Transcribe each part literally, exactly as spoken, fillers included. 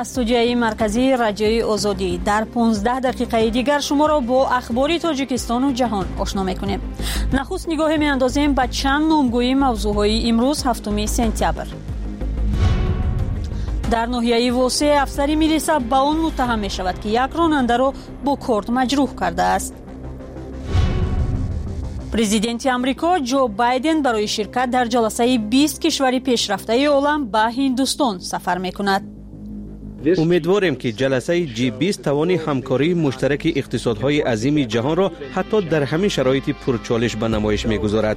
استودیوی مرکزی رادیوی آزادی در پانزده دقیقه دیگر شما را با اخبار تاجیکستان و جهان آشنا می‌کنیم. نخست نگاه می‌اندازیم به چند نامگویی موضوعهای امروز هفتم سپتامبر. در ناحیه واسه افسری میلیسا با آن متهم می شود که یک راننده را با کارد مجروح کرده است. پرزیدنت آمریکا جو بایدن برای شرکت در جلسه بیست کشور پیشرفته عالم به هندوستان سفر می کند. امیدواریم که جلسه جی بیست توانی همکاری مشترک اقتصادهای عظیم جهان را حتی در همین شرایط پرچالش به نمایش می‌گذارد.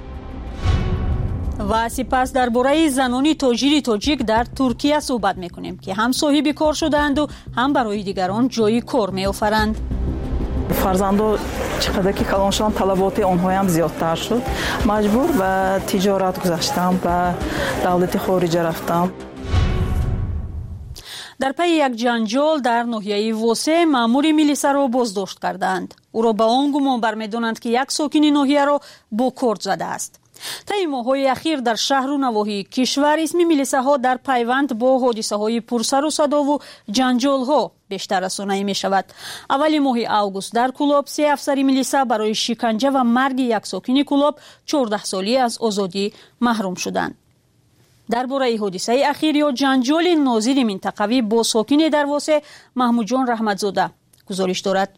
و سپس درباره زنان تاجر تاجیک در ترکیه صحبت می‌کنیم که هم صاحب کار شدند و هم برای دیگران جای کار می‌آفرند. فرزندان چقدر که کلان شدن طلبات آنها هم زیادتر شد. مجبور به تجارت گذاشتم، به دولت خارجی رفتم. در پی یک جنجال در ناحیه واسه مأمور میلیسا را بازداشت کردند. او را به آن گمان برمی‌دارند که یک ساکن ناحیه را با کارد زده است. طی ماه‌های اخیر در شهر و نواحی کشور اسم میلیساها در پیوند با حادثه‌های پرسر و صدا و جنجال‌ها بیشتر رسانه‌ای می‌شود. اول ماه آگوست در کلاب سه افسر میلیسا برای شکنجه و مرگ یک ساکن کلاب چهارده سالی از آزادی محروم شدند. درباره حادثه اخیر یا جنجال ناظر منطقوی با ساکن در واسه محمود جان رحمتزاده گزارش دارد.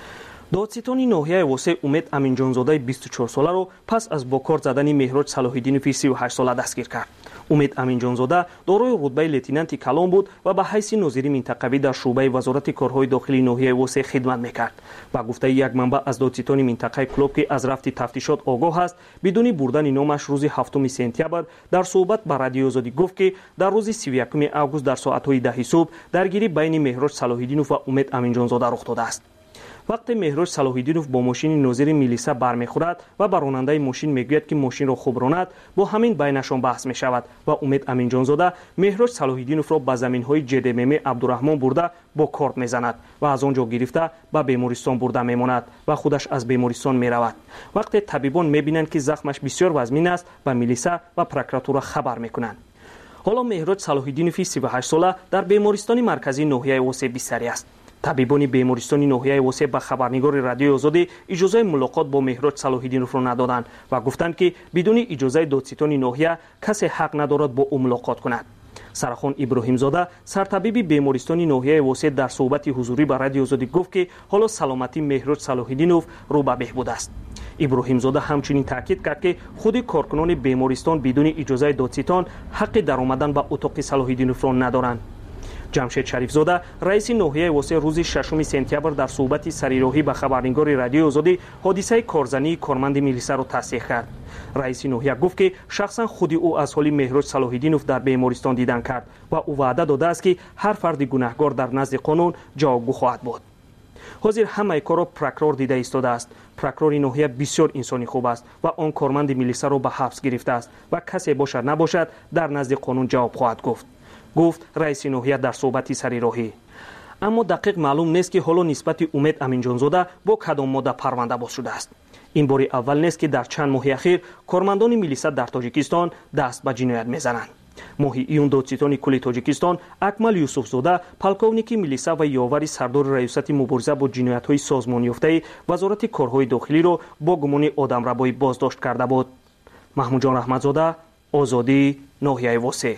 دادستان ناحیه واسه امید امینجانزاده بیست و چهار ساله را پس از با کار زدن مهراج صلاح‌الدینوف سی و هشت ساله دستگیر کرد. امید امینجانزاده دارای رتبه لتینانت کلان بود و به حیث ناظر منطقوی در شعبه وزارت کارهای داخلی ناحیه واسه خدمت میکرد. با گفته یک منبع از دادستان منطقه کلوب که از رفت تفتیشات آگاه است، بدون بردن نامش روز هفتم سپتامبر در صحبت با رادیو آزادی گفت که در روز سی و یکم آگوست در ساعت‌های ده صبح درگیری بین مهراج صلاح‌الدینوف و امید امینجانزاده رخ داده است. وقتی مهراج صلاح‌الدینوف با ماشین ناظر میلیسا برمیخورد و بر راننده ماشین میگوید که ماشین را خوب راند، با همین بینشان بحث میشود و امید امینجانزاده مهراج صلاح‌الدینوف را به زمین‌های جدمم عبدالرحمن برده با کارد میزند و از آنجا گرفته به بیمارستان برده میماند و خودش از بیمارستان میرود. وقتی طبیبان میبینند که زخمش بسیار وزمین است، به میلیسا و پروکراتورا خبر میکنند. حالا مهراج صلاح‌الدینوف سی و هشت ساله در بیمارستان مرکزی ناحیه واسه بستری است. طبیبان بیمارستان ناحیه واسه به خبرنگار رادیو آزادی اجازه ملاقات با مهراج صلاح‌الدینوف را ندادند و گفتند که بدون اجازه دادستان ناحیه کسی حق ندارد با او ملاقات کند. سرخان ابراهیم زاده سرطبیب بیمارستان ناحیه واسه در صحبت حضوری با رادیو آزادی گفت که حالا سلامتی مهراج صلاح‌الدینوف رو به بهبود است. ابراهیم زاده همچنین تاکید کرد که خود کارکنان بیمارستان بدون اجازه دادستان حق در آمدن به اتاق صلاح‌الدینوف را ندارند. جمشید شریف زاده رئیس ناحیه واسه روز ششم سپتامبر در صحبت سریراهی به خبرنگار رادیو آزادی حادثه کارزنی کارمند میلیسا را تصدیق کرد. رئیس ناحیه گفت که شخصا خود او از حال مهراج صلاح‌الدینوف در بیمارستان دیدن کرد و او وعده داده است که هر فرد گناهکار در نزد قانون جوابگو خواهد بود. حاضر همه کار را پروکرور دیده ایستاده است. پروکرور ناحیه بسیار انسانی خوب است و آن کارمند میلیسا را به حبس گرفته است و کسی باشد نباشد در نزد قانون جواب خواهد گفت. گفت رئیس ناحیه در صحبتی سریراهی. اما دقیق معلوم نیست که حالا نسبت امید امینجانزاده با کدام ماده پرونده باز شده است. این بار اول نیست که در چند ماه اخیر کارمندان میلیسا در تاجیکستان دست به جنایت میزنند. ماه ایون دادستان کل تاجیکستان اکمل یوسفزاده پالکونیک میلیسا و یاور سردار ریاست مبارزه با جنایت‌های سازمان یافته وزارت کارهای داخلی را با گمان آدمربایی بازداشت کرده بود. محمود جان رحمتزاده، آزادی، ناحیه واسه.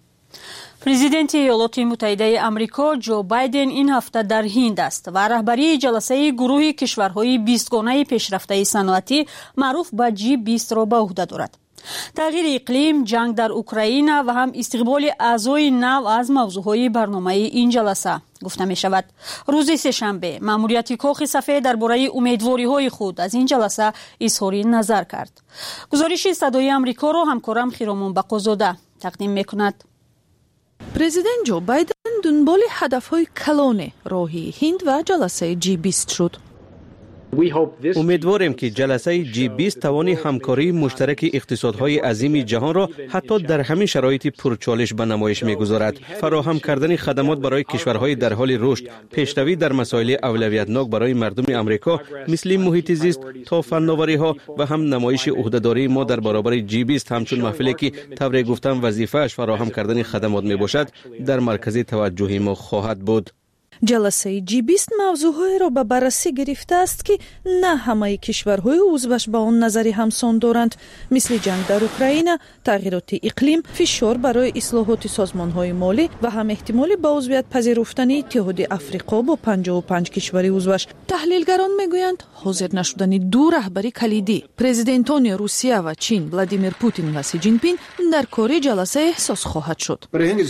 پرزیدنت ایالات متحده آمریکا جو بایدن این هفته در هند است و رهبری جلسه گروه کشورهای بیست گانه پیشرفته صنعتی معروف به جی بیست را به عهده دارد. تغییر اقلیم، جنگ در اوکراین و هم استقبال اعضای نو از موضوعهای برنامه این جلسه گفته می شود. روز سه‌شنبه ماموریت کاخ سفید درباره امیدواری‌های خود از این جلسه اظهار نظر کرد. گزارش صدای آمریکا را همکارم خیرامون بقازاده تقدیم می‌کند. پرزیدنت جو بایدن دنبال هدف‌های کلان راهی هند و جلسه جی بیست شد. امیدواریم که جلسه جی بیست توانی همکاری مشترک اقتصادهای عظیم جهان را حتی در همین شرایط پرچالش به نمایش می‌گذارد. فراهم کردن خدمات برای کشورهای در حال رشد، پیشروی در مسائل اولویتناک برای مردم امریکا مثل محیط زیست تا فناوری‌ها و هم نمایش عهده‌داری ما در برابر جی بیست همچون محفلی که طور گفتم وظیفه‌اش فراهم کردن خدمات میباشد در مرکز توجه ما خواهد بود. جلسه جی بیست موضوعهایی را به بررسی گرفته است که نه همه کشورهای عضوش به آن نظری همسان دارند، مثل جنگ در اوکراین، تغییرات اقلیم، فشار برای اصلاحات سازمانهای مالی و هم احتمال به عضویت پذیرفتن اتحاد افریقا با پنجاه و پنج کشور عضوش. تحلیلگران میگویند حاضر نشدن دو رهبری کلیدی، پرزیدنتان روسیه و چین ولادیمیر پوتین و سی جین پینگ در کار جلسه احساس خواهد شد.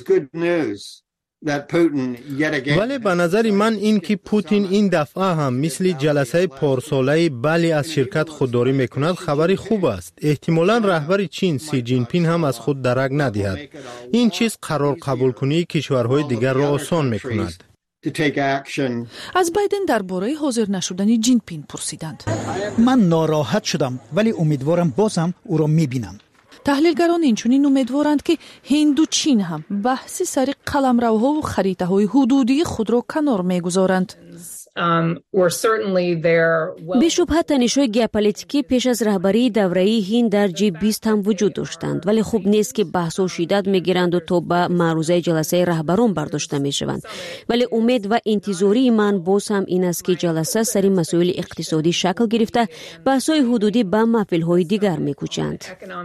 ولی به نظر من این که پوتین این دفعه هم مثل جلسه پارساله بلی از شرکت خودداری میکند خبری خوب است. احتمالاً رهبر چین سی جین پینگ هم از خود درک ندهد. این چیز قرار قبول کنی کشورهای دیگر را آسان میکند. از بایدن درباره حاضر نشدن جین پینگ پرسیدند. من ناراحت شدم ولی امیدوارم بازم او را میبینم. تحلیلگران اینچنین امیدوارند که هند و چین هم بحث سر قلمروها و خریطه‌های حدودی خود را کنار میگذارند. بیشبه تنش‌های ژئوپلیتیکی پیش از رهبری دوره‌ای هند در جی بیست هم وجود داشتند، ولی خوب نیست که بحث و شدت میگیرند و تا به معروضه جلسه رهبران برداشته میشوند. ولی امید و انتظاری من باز هم این است که جلسه سر مسائل اقتصادی شکل گرفته بحث‌های حدودی به محفل‌های دیگر میکوچند.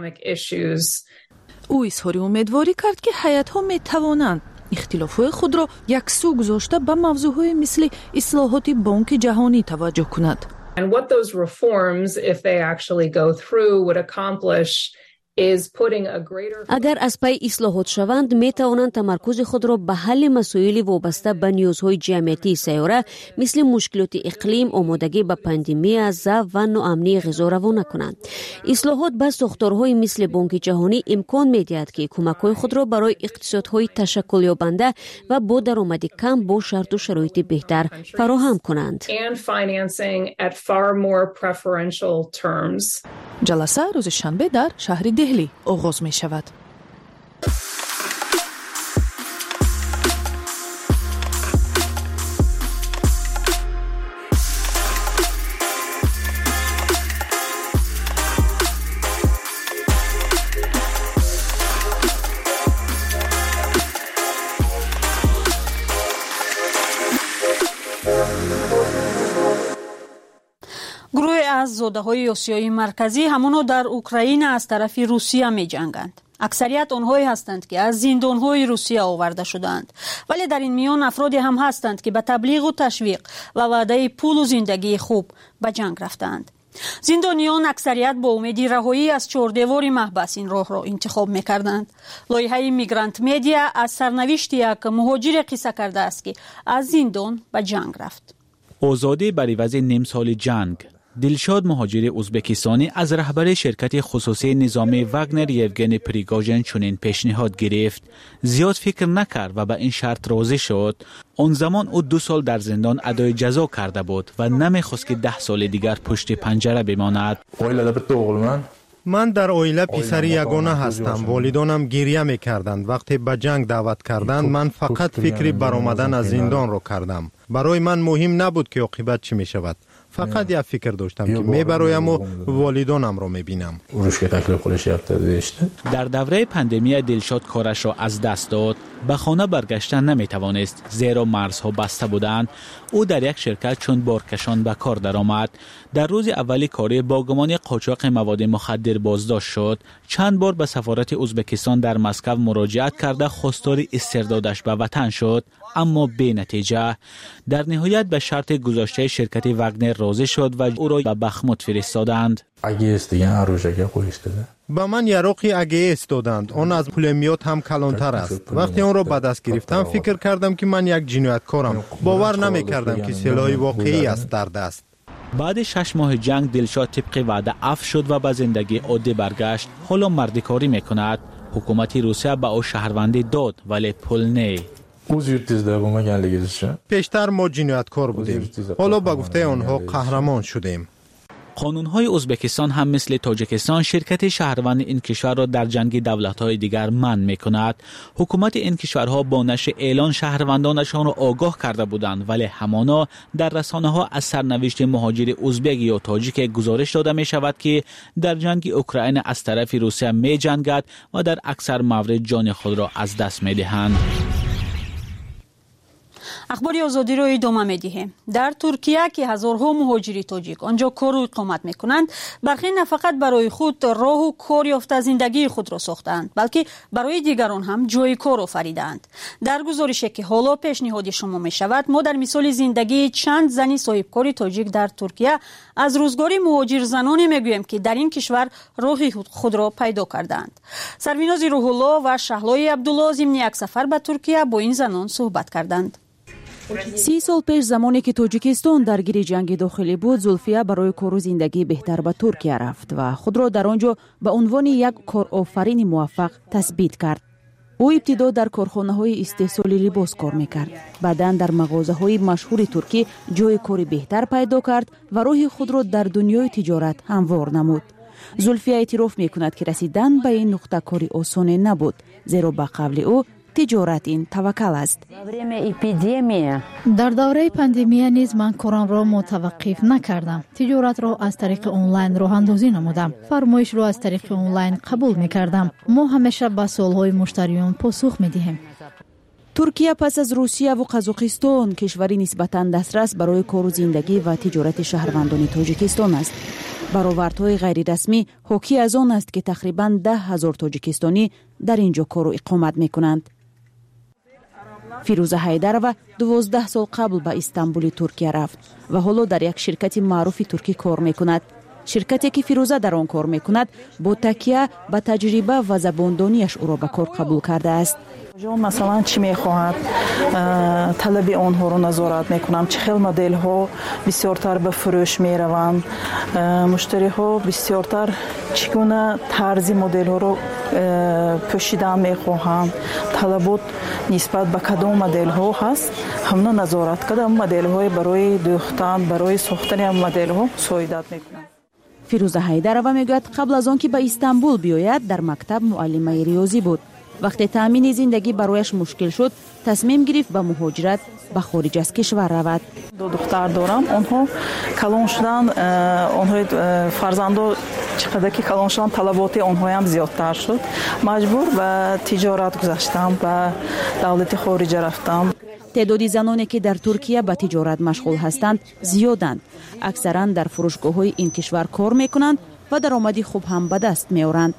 او اظهار امیدواری کرد که هیئت‌ها میتوانند اختلافات خود را یکسو گذاشته به موضوعهای مثل اصلاحات بانک جهانی توجه کند. And what those reforms, if they actually go through, would accomplish is putting a greater... اگر از پای اصلاحات شوند می توانند تمرکز خود را به حل مسائل وابسته به نیازهای جمعیتی سیاره مثل مشکلات اقلیم، آمادگی به پاندمی، ضعف و ناامنی غذا روانه کنند. اصلاحات به ساختارهای مثل بانک جهانی امکان می دهد که کمک‌های خود را برای اقتصادهای تشکل یابنده و با درآمد کم با شرط و شرایط بهتر فراهم کنند. And financing at far more preferential terms. جلسه روز شنبه در شهر دهلی آغاز می شود. گروه از زاده‌های آسیای مرکزی همونو در اوکراین از طرف روسیه می جنگند. اکثریت آنهایی هستند که از زندان‌های روسیه آورده شدند، ولی در این میان افرادی هم هستند که به تبلیغ و تشویق و وعده پول و زندگی خوب به جنگ رفتند. زندانیان اکثریت با امید رهایی از چهاردیوار محبس این راه را انتخاب می‌کردند. لایحه میگرانت مدیا از سرنوشت یک مهاجر قصه کرده است که از زندان به جنگ رفت. آزادی بر عوض نیم سال جنگ. دلشاد مهاجر ازبکستانی از رهبر شرکت خصوصی نظامی واگنر یوگنی پریگوژن چنین پیشنهاد گرفت. زیاد فکر نکرد و به این شرط راضی شد. آن زمان او دو سال در زندان ادای جزا کرده بود و نمیخواست که ده سال دیگر پشت پنجره بماند. من در اویله پسر یگانه هستم. والدانم گریه میکردند. وقتی به جنگ دعوت کردند من فقط فکری برآمدن از زندان رو کردم. برای من مهم نبود که عاقبت چی میشود. فقط یک فکر داشتم که میبرایم و والدانم رو میبینم. در دوره پاندمی دلشاد کارش را از دست داد. به خانه برگشتن نمیتوانست زیرا مرزها بسته بودند. او در یک شرکت چون بارکشان به کار درآمد. در روز اولی کاری با گمان قاچاق مواد مخدر بازداشت شد. چند بار به سفارت ازبکستان در مسکو مراجعت کرده خواستار استردادش به وطن شد، اما بی نتیجه. در نهایت به شرط گذاشته شرکت واگنر راضی شد و او را به بخموت فرستادند. با من یراقی اگیس دادند. آن از پولمیات هم کلانتر است. وقتی آن را به دست گرفتم فکر کردم که من یک جنایتکارم. باور نمی کردم که سلاح واقعی است در دست. بعد شش ماه جنگ دلشاد طبق وعده عفو شد و به زندگی عادی برگشت. حالا مردکاری میکند. حکومت روسیه به او شهروندی داد ولی پول نه. Uz yurtizda bo'lmaganligingizcha پیشتر ما جنایتکار بودیم. حالا با گفته آنها قهرمان شدیم. قانون‌های ازبکستان هم مثل تاجیکستان شرکت شهروند این کشور را در جنگ دولت‌های دیگر منع می‌کند. حکومت این کشورها با نشر اعلان شهروندانشان را آگاه کرده بودند، ولی همانا در رسانه‌ها از سرنوشت مهاجر ازبک یا تاجیک گزارش داده می‌شود که در جنگ اوکراین از طرف روسیه می‌جنگد و در اکثر موارد جان خود را از دست می‌دهند. اخباری آزادی رو ادامه می‌دهیم. در ترکیه که هزارها مهاجری تاجیک آنجا کار و اقامت می‌کنند، برخی نه فقط برای خود راه و کار یافته زندگی خود را ساختند، بلکه برای دیگران هم جای کار آفریدند. در گزارشی که حالا پیشنهاد شما می‌شود، ما در مثال زندگی چند زنی صاحبکار تاجیک در ترکیه از روزگار مهاجر زنانی می‌گوییم که در این کشور راه خود را پیدا کردند. سریناز روح الله و شهلای عبدالله ضمن یک سفر به ترکیه با این زنان صحبت کردند. سی سال پیش زمانی که تاجیکستان درگیر جنگ داخلی بود، زلفیه برای کار و زندگی بهتر به ترکیه رفت و خود را در آنجا به عنوان یک کارآفرین موفق تثبیت کرد. او ابتدا در کارخانه‌های استحصال لباس کار می‌کرد. بعداً در مغازه‌های مشهور ترکی جای کاری بهتر پیدا کرد و راه خود را در دنیای تجارت هموار نمود. زلفیه اعتراف می‌کند که رسیدن به این نقطه کاری آسان نبود، زیرا به قول او تجارت این توکل است. در دوره پاندمی نیز من کارم را متوقف نکردم. تجارت را از طریق آنلاین راه اندازی نمودم. فرمایش را از طریق آنلاین قبول می‌کردم. ما همیشه به سوال‌های مشتریان پاسخ می‌دهیم. ترکیه پس از روسیه و قزاقستان کشوری نسبتاً دسترس برای کار و زندگی و تجارت شهروندان تاجیکستان است. برآوردهای غیر رسمی حاکی از آن است که تقریباً ده هزار تاجیکستانی در اینجا کار و اقامت می‌کنند. فیروزه حیدرова دوازده سال قبل به استانبول ترکیه رفت و حالا در یک شرکت معروف ترکی کار میکند. شرکتی که فیروزه در آن کار میکند با تکیه به تجربه و زباندانیش او را به کار قبول کرده است. مثلا چی میخواهد طلب آنها رو نظارت میکنم، چه خیلی مدل ها بسیارتر به فروش میروند، مشتری ها بسیارتر چگونه طرز مدل ها رو پوشیدن میخواهند، طلبات نسبت به کدام مدل ها هست همون نظارت کردم. مدل های برای دوختن برای ساختن مدل ها سعادت میکنم. فیروزه حیدرова میگوید قبل از آن که به استانبول بیاید در مکتب معلمه ریاضی بود. وقتی تامین زندگی برایش مشکل شد، تصمیم گرفت به مهاجرت به خارج از کشور رود. دو دختر دارم، آنها کلان شدن، آنها فرزندان چقدر که کلان شدن طلبات آنها هم زیادتر شد. مجبور به تجارت گذاشتم، به دولت خارج رفتم. تعداد زنانی که در ترکیه به تجارت مشغول هستند زیادند. اکثرا در فروشگاه‌های این کشور کار میکنند و درآمدی خوب هم به دست میآورند.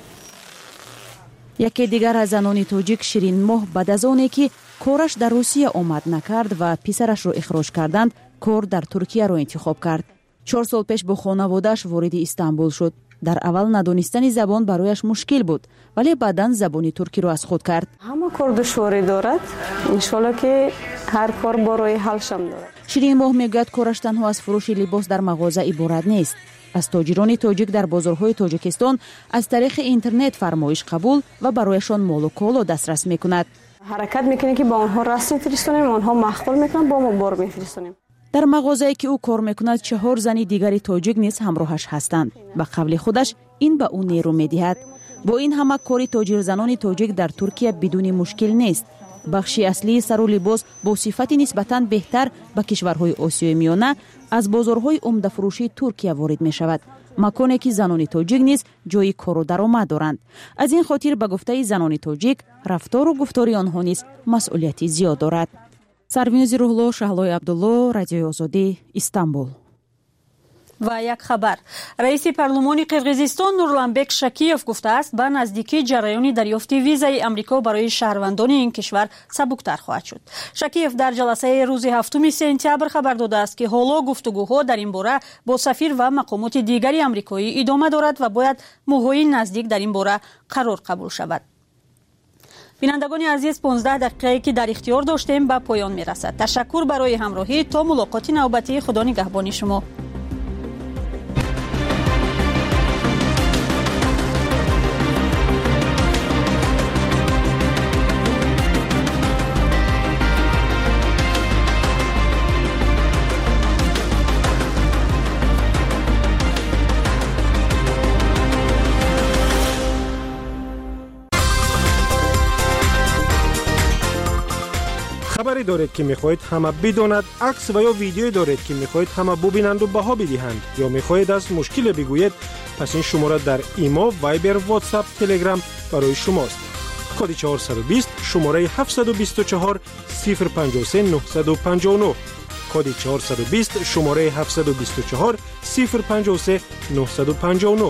یکی دیگر از زنان تاجیک شیرین ماه بعد از آنی که کارش در روسیه آمد نکرد و پسرش را اخراج کردند، کار در ترکیه را انتخاب کرد. چهار سال پیش با خانواده‌اش وارد استانبول شد. در اول ندانستن زبان برایش مشکل بود، ولی بعداً زبان ترکی را از خود کرد. همه کار دشواری دارد، انشالله که هر کار برای حلشم دارد. شیرین ماه میگوید کارش تنها از فروش لباس در مغازه عبارت نیست. از تاجران تاجیک در بازارهای تاجیکستان از طریق اینترنت فرمایش قبول و برایشان مال و کالا دسترس میکند. حرکت میکنه که با آنها رسم میفرستونیم، آنها مخبر میکنن، با ما بار میفرستونیم. در مغازه‌ای که او کار میکند چهار زن دیگری تاجیک نیز همراهش هستند. به قول خودش این به او نیرو میدهد. با این همه کاری تاجر زنان تاجیک در ترکیه بدون مشکل نیست. بخشی اصلی سر و لباس با صفت نسبتاً بهتر به کشورهای آسیای میانه از بازارهای عمده فروشی ترکیه وارد می شود. مکانی که زنان تاجیک نیز جای کار و درآمد دارند. از این خاطر به گفته زنان تاجیک رفتار و گفتار آنها نیز مسئولیتی زیاد دارد. سریناز روح الله، شهلای عبدالله، رادیوی آزادی، استانبول. و یک خبر، رئیس پارلمان قرقیزستان نورلانبک شکیف گفته است به نزدیکی جریان دریافت ویزای آمریکا برای شهروندان این کشور سبکتر خواهد شد. شکیف در جلسه روز هفتم سپتامبر خبر داده است که حالا گفتگوها در این باره با سفیر و مقامات دیگری آمریکایی ادامه دارد و باید ماه‌های نزدیک در این باره قرار قبول شود. بینندگان عزیز، پانزده دقیقه که در اختیار داشتیم به پایان میرسد. تشکر برای همراهی. تا ملاقات نوبتی، خدا نگهبان شما. خبری دارید که میخواهید همه بداند، عکس و یا ویدیویی دارید که میخواهید همه ببینند و بها بدهند، یا میخواهید از مشکل بگویید، پس این شماره در ایمو، وایبر، واتساپ، تلگرام برای شماست. کد چهارصد و بیست شماره هفتصد و بیست و چهار صفر پنجاه و سه نهصد و پنجاه و نه. کد چهارصد و بیست شماره هفتصد و بیست و چهار صفر پنجاه و سه نهصد و پنجاه و نه.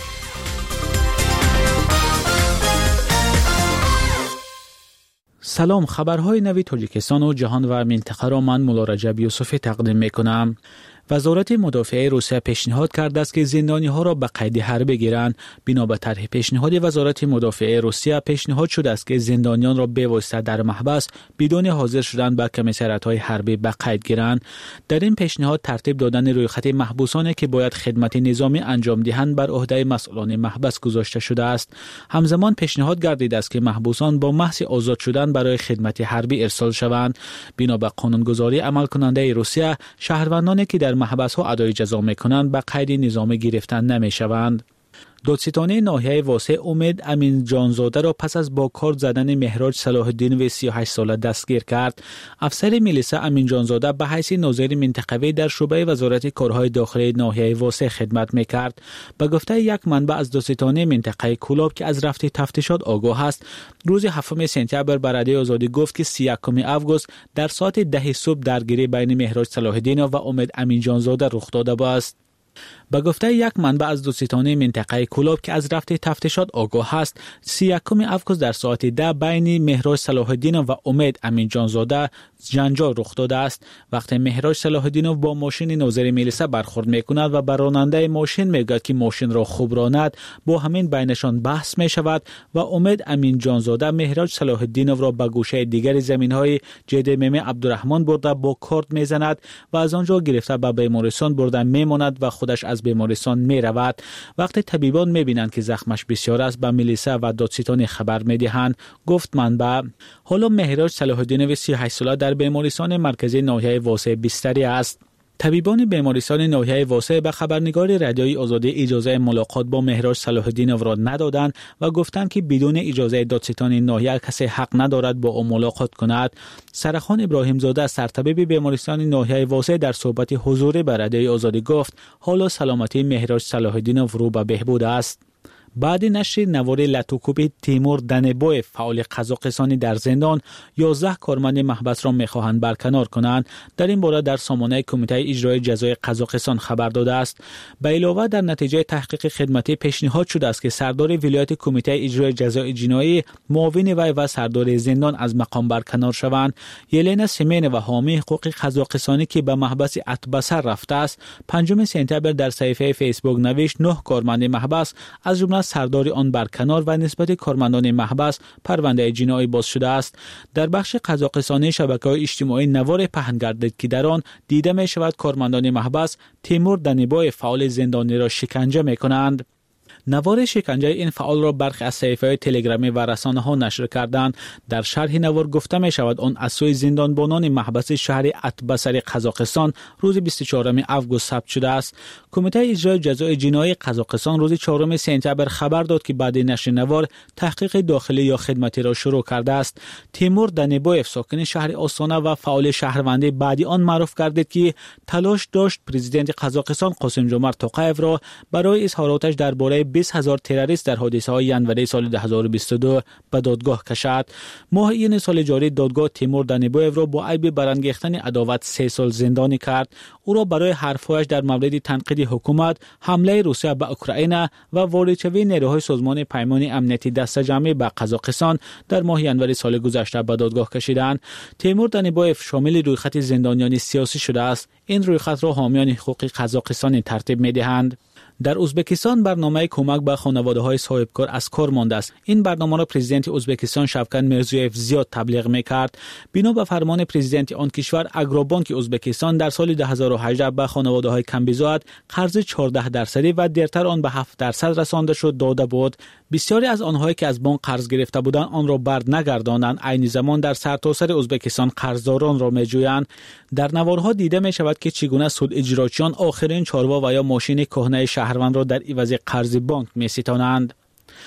سلام، خبرهای نوی تاجیکستان و جهان و منطقه را من مولا رجب یوسفی تقدیم میکنم. وزارت مدافعه روسیه پیشنهاد کرده است که زندانی ها را به قید حربی گیرند. بنا به طرح پیشنهاد وزارت مدافعه روسیه پیشنهاد شده است که زندانیان را به واسطه در محبس بدون حاضر شدن به کمیسریات های حربی به قید گیرند. در این پیشنهاد ترتیب دادن رویخط محبوسانی که باید خدمت نظامی انجام دهند بر عهده مسئولان محبس گذاشته شده است. همزمان پیشنهاد گردیده است که محبوسان با محض آزاد شدن برای خدمت حربی ارسال شوند. بنا به قانونگذاری عمل کننده روسیه، شهروندانی که در محبس ها ادای جزا میکنند به قید نظامی گرفتن نمیشوند. دادستانی ناحیه واسه امید امین جانزاده را پس از با کار زدن مهراج صلاح الدین و سی و هشت ساله دستگیر کرد. افسر میلیسا امین جانزاده به حیث ناظر منطقوی در شعبه وزارت کارهای داخلی ناحیه واسه خدمت میکرد. به گفته یک منبع از دادستانی منطقه کولاب که از رفت تفتیشات آگاه است، روز هفتم سپتامبر به رادیو آزادی گفت که سی و یکم آگوست در ساعت ده صبح درگیری بین مهراج صلاح الدین و امید امین جانزاده رخ داده است. به گفته یک منبع از دادستانی منطقه کولاب که از رفت تفتیشات آگاه است، سی و یکم آگوست در ساعت ده بین مهراج صلاح الدین و امید امین جانزاده جنجال رخ داده است. وقتی مهراج صلاح الدین با ماشین ناظر میلیسا برخورد میکند و بر راننده ماشین میگوید که ماشین را خوب راند، با همین بینشان بحث می شود و امید امین جانزاده مهراج صلاح الدین را به گوشه دیگر زمینهای جدمم عبدالرحمن برده با کارد میزند و از آنجا گرفته به بیمارستان برده میماند و خودش از بیمارستان می رود. وقتی طبیبان می بینند که زخمش بسیار است، به میلیسا و دادستانی خبر می دهند. گفت منبع حالا مهراج صلاح الدین و سی و هشت ساله در بیمارستان مرکزی ناحیه واسع بستری است. طبیبان بیمارستان ناحیه واسع به خبرنگار رادیوی آزادی اجازه ملاقات با مهراج صلاح الدین را ندادند و گفتند که بدون اجازه دادستان ناحیه کسی حق ندارد با او ملاقات کند. سرخان ابراهیم زاده سرطبیب بیمارستان ناحیه واسع در صحبت حضوری به رادیوی آزادی گفت حالا سلامتی مهراج صلاح الدین رو به بهبود است. بعد نشر نوار لاتوکوبی تیمور دنبوی فعال قزاقستانی در زندان یازده کارمند محبس را میخواهند برکنار کنند. در این باره در سامانه کمیته اجرای جزای قزاقستان خبر داده است. به علاوه در نتیجه تحقیق خدمتی پیشنهاد شده است که سردار ولایت کمیته اجرای جزای جنایی، معاون وی و سردار زندان از مقام برکنار شوند. یلنا سمین و حامی حقوق قزاقستانی که به محبس اتبسر رفته است، پنجم سپتامبر در صفحه فیسبوک نوشت نه کارمند محبس از جمله سردار آن برکنار و نسبت کارمندان محبس پرونده جنایی باز شده است. در بخش قزاقستانی شبکه‌های اجتماعی نوار پهن گردید که در آن دیده می شود کارمندان محبس تیمور دنبوی فعال زندانی را شکنجه می کنند. نوار شکنجه این فعال را برخی از صفحه‌های تلگرامی و رسانه‌ها نشر کردند. در شرح نوار گفته می شود آن از سوی زندانبانان محبس شهر اتبسر قزاقستان روز بیست و چهارم آگوست ثبت شده است. کمیته اجرای جزای جنایی قزاقستان روز چهارم سپتامبر خبر داد که بعد نشر نوار تحقیق داخلی یا خدمتی را شروع کرده است. تیمور دنبویف ساکن شهر آستانه و فعال شهروندی بعدی آن معروف گردید که تلاش داشت پرزیدنت قزاقستان قاسم جمعت توقایف را برای اظهاراتش درباره بیست هزار تروریست در حادثه های ینوری سال دو هزار و بیست و دو به دادگاه کشد. ماه این سال جاری دادگاه تیمور دنبویف را با عیب برانگیختن عداوت سه سال زندانی کرد. او را برای حرف‌هایش در مورد تنقید حکومت، حمله روسیه به اوکراین و واردشوی نیروهای سازمان پیمان امنیتی دست جمعی به قزاقستان در ماه ینوری سال گذشته به دادگاه کشیدند. تیمور دنبویف شامل رویخط زندانیان سیاسی شده است. این رویخط را حامیان حقوق قزاقستان ترتیب می‌دهند. در ازبکستان برنامه کمک به خانواده‌های صاحبکار از کار مانده است. این برنامه را پرزیدنت ازبکستان شوکت میرزیویف زیاد تبلیغ می‌کرد. بنا به فرمان پرزیدنت آن کشور، اگروبانک ازبکستان در سال دو هزار و هجده به خانواده‌های کم‌بزاعت قرض چهارده درصدی و دیرتر آن به هفت درصد رسانده شد داده بود. بسیاری از آنهایی که از بانک قرض گرفته بودند آن را بر نگرداندند. عین زمان در سرتاسر ازبکستان قرضداران را می‌جویند. در نوارها دیده می‌شود که چگونه سود اجراچیان آخرین چاروا و یا ماشین کهنه شهروند را در عوض قرض بانک می‌ستانند.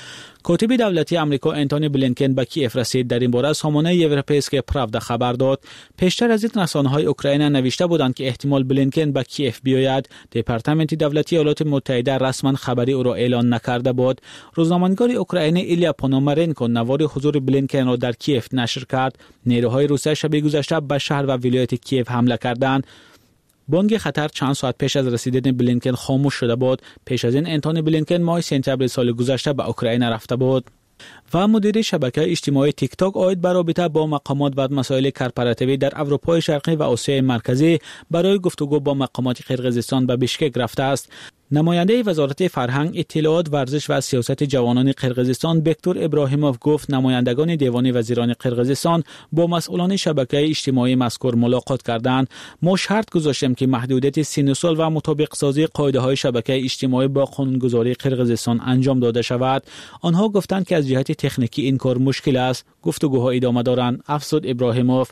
کاتب دولتی آمریکا انتونی بلینکن به کیف رسید. در این باره سامانه یوروپیسک پراودا خبر داد. پیشتر از این رسانه‌های اوکراین نوشته بودند که احتمال بلینکن به کیف بیاید. دپارتمنت دولتی ایالات متحده رسما خبری او را اعلان نکرده بود. روزنامه‌نگار اوکراین ایلیا پونومارنکو نوار حضور بلینکن را در کیف نشر کرد. نیروهای روسیه شب گذشته به شهر و ولایت کیف حمله کردند. بانگ خطر چند ساعت پیش از رسیدن بلینکن خاموش شده بود. پیش از این انتونی بلینکن ماه سپتامبر سال گذشته به اوکراین رفته بود. و مدیر شبکه اجتماعی تیک تاک آید به رابطه با مقامات و مسائل کارپراتیوی در اروپای شرقی و آسیای مرکزی برای گفتگو با مقامات قرقیزستان به بیشکک رفته است. نماینده وزارت فرهنگ، اطلاعات، ورزش و سیاست جوانان قرقیزستان بکتور ابراهیموف گفت نمایندگان دیوان وزیران قرقیزستان با مسئولان شبکه اجتماعی مذکور ملاقات کردند. ما شرط گذاشتیم که محدودیت سن و سال و مطابق سازی قاعده های شبکه اجتماعی با قانونگذاری قرقیزستان انجام داده شود. آنها گفتند که از جهت تکنیکی این کار مشکل است. گفتگوها ادامه دارند. افزود ابراهیموف.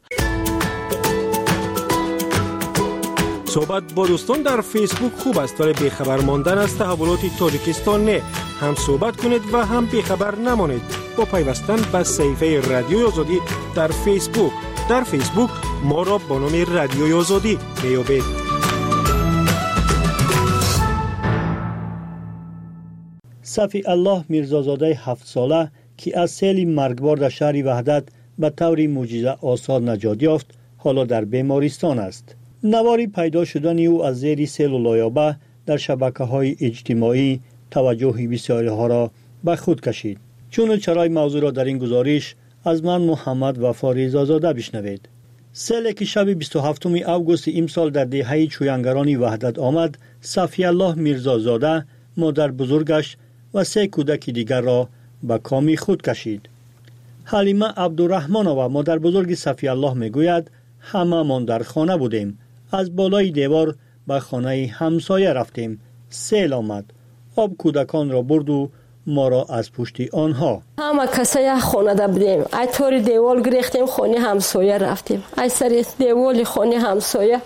صحبت با دوستان در فیسبوک خوب است ولی بیخبر ماندن از تحولات تاجیکستان نه. هم صحبت کنید و هم بیخبر نمانید با پیوستن به صفحه رادیوی آزادی در فیسبوک. در فیسبوک ما را با نام رادیوی آزادی میابید. صفی الله میرزازاده هفت ساله که از سیل مرگبار در شهر وحدت به طور معجزه آسا نجات یافت حالا در بیمارستان است. نواری پیدا شدن او از زیر سیل و لایابه در شبکه‌های اجتماعی توجه بسیاری ها را به خود کشید. چون چرای موضوع را در این گزارش از من محمد وفا رضازاده بشنوید. سیلی که شب بیست و هفتم اوگوست امسال در دهه چوینگرانی وحدت آمد، صفی الله میرزازاده، مادر بزرگش و سه کودک دیگر را به کام خود کشید. حلیمه عبدالرحمنова مادر بزرگ صفی الله میگوید همه من در خانه بودیم. از بالای دیوار به خانه همسایه رفتیم. سیل آمد. آب کودکان را برد و ما را از پشت آنها. همه کسای خانه دا بودیم. ای طور دیوار گریختیم خانه همسایه رفتیم. ای سر دیوار خانه همسایه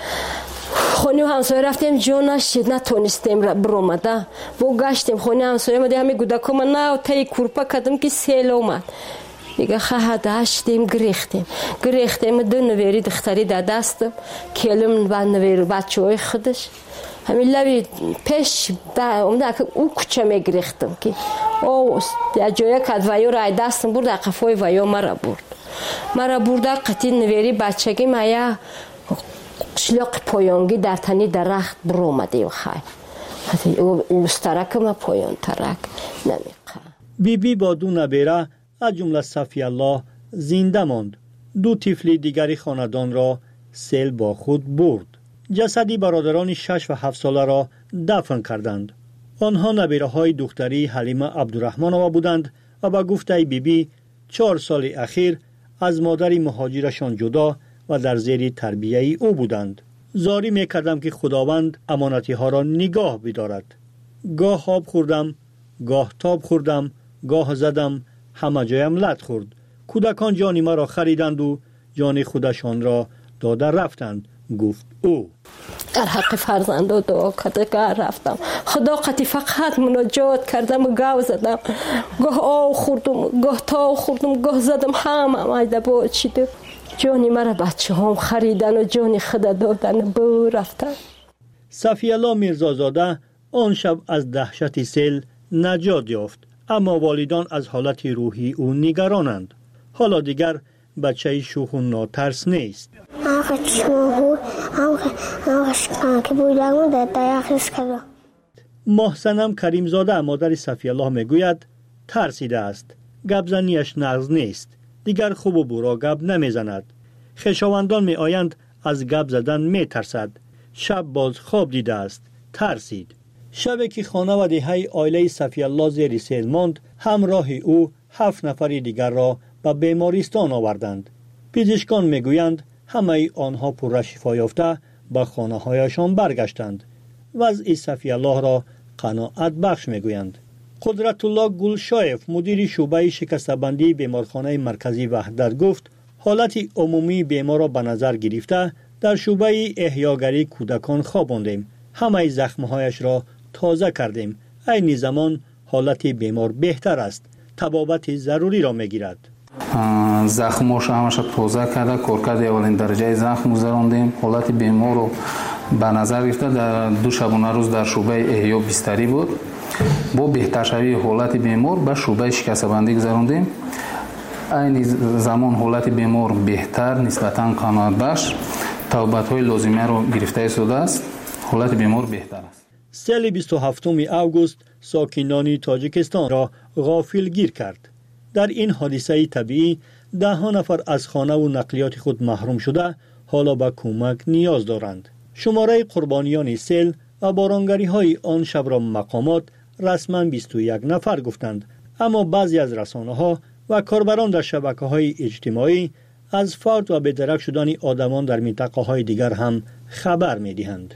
خانه همسایه رفتیم جانش نتونستیم برآمده. با گشتیم خانه همسایه مده همه کودکان نه تای کورپا کردم که سیل آمد. دیگه خواهد داشتیم گریختیم گریختیم دو نویری دختری در دستم کلم با نویر بچه های خودش همین لبی پیش اومده که او کچه می گریختم که او در جایی که ویو رای دستم برد اقفای ویو مرا برد مرا برده قطی نویری بچگی مایا شلاق پایانگی در تنی درخت بر اومده و خواهی او استرک ما پایان ترک نمیقه بی بی با دو نبیره از جمله صفی الله زنده ماند. دو طفل دیگری خاندان را سیل با خود برد. جسدی برادران شش و هفت ساله را دفن کردند. آنها نبیره های دختری حلیمه عبدالرحمنova بودند و با گفته بی بی چهار سال اخیر از مادر مهاجرشان جدا و در زیر تربیه او بودند. زاری می کردم که خداوند امانتی ها را نگاه بدارد. گاه آب خوردم، گاه تاب خوردم، گاه زدم، همه جایم لط خورد. کودکان جان ما را خریدند و جان خودشان را داده رفتند. گفت او در حق فرزند دعا کرده که رفتم خدا قطی فقط مناجات کردم و گاو زدم گاه آو خوردم گاه تاو خوردم گاه زدم همه مایده با چیده جانی مرا بچه هم خریدن و جانی خدا دادن با رفتن. صفی الله میرزازاده آن شب از دهشت سیل نجات یافت اما والدان از حالت روحی او نگرانند. حالا دیگر بچه شوخ و ناترس نیست. محسنم کریمزاده مادر صفی الله میگوید ترسیده است. گبزنیش نغز نیست. دیگر خوب و برا گب نمیزند. خویشاوندان می آیند از گب زدن می ترسد. شب باز خواب دیده است. ترسید. شبی که خانه و دهه عائله صفی الله زیر سیل ماند، همراه او هفت نفر دیگر را به بیمارستان آوردند. پزشکان میگویند همه آنها پر شفا یافته به خانه هایشان برگشتند. وضع صفی الله را قناعت بخش میگویند. قدرت الله گلشایف مدیر شعبه شکسته‌بندی بیمارخانه مرکزی وحدت گفت حالت عمومی بیمار را به نظر گرفته در شعبه احیاگری کودکان خواباندیم. همه زخمهایش را تازه کردیم. این زمان حالت بیمار بهتر است. تبابت ضروری را میگیرد. زخمش همش توزه کرده، کورکد اولین درجه زخم گذراندیم. حالت بیمار رو به نظر گرفته در دو شبانه روز در شعبه احیا بستری بود. با بهتر شوی حالت بیمار به شعبه شکسته بندی گذراندیم. این زمان حالت بیمار بهتر نسبتاً قناعت بخش توبت های لازمه رو گرفته شده است. حالت بیمار بهتر است. سال بیست و هفتم اوگوست ساکنان تاجیکستان را غافلگیر کرد. در این حادثه طبیعی ده ها نفر از خانه و نقلیات خود محروم شده حالا به کمک نیاز دارند. شماره قربانیان سیل و بارانگری های آن شب را مقامات رسما بیست و یک نفر گفتند، اما بعضی از رسانه ها و کاربران در شبکه های اجتماعی از فوت و بی‌درک شدن آدمان در منطقه های دیگر هم خبر می دهند.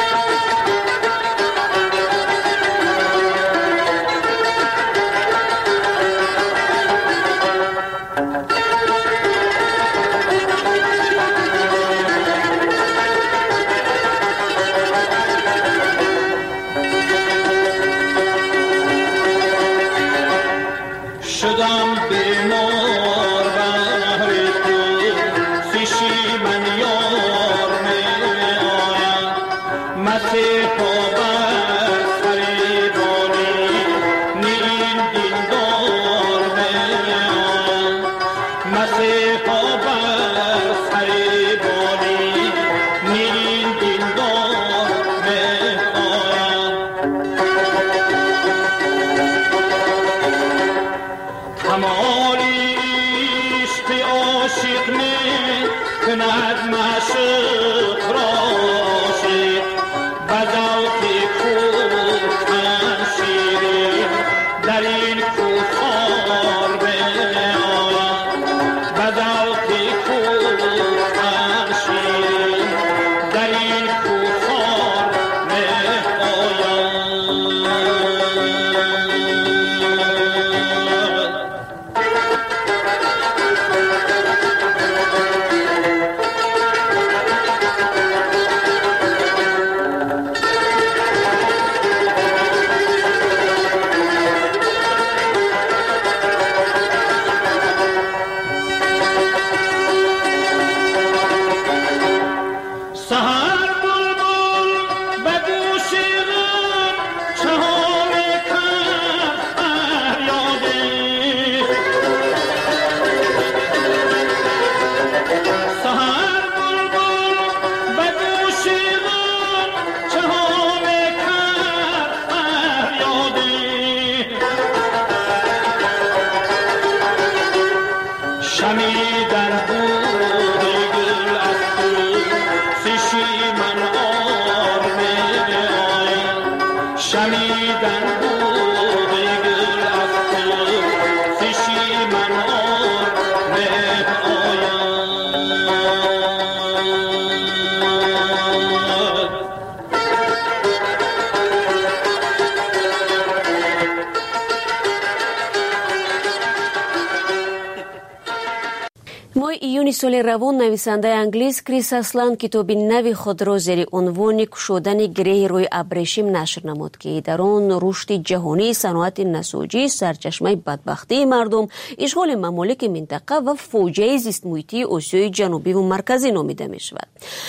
ایونی سال روان نویسنده انگلیس کریس اسلند کتاب نوی خود را زیر عنوان کشودن گره روی ابریشم نشر نمود که در آن رشد جهانی صنعت نساجی سرچشمه بدبختی مردم، اشغال ممالک منطقه و فوجای زیست محیطی آسیای جنوبی و مرکزی نامیده می شود.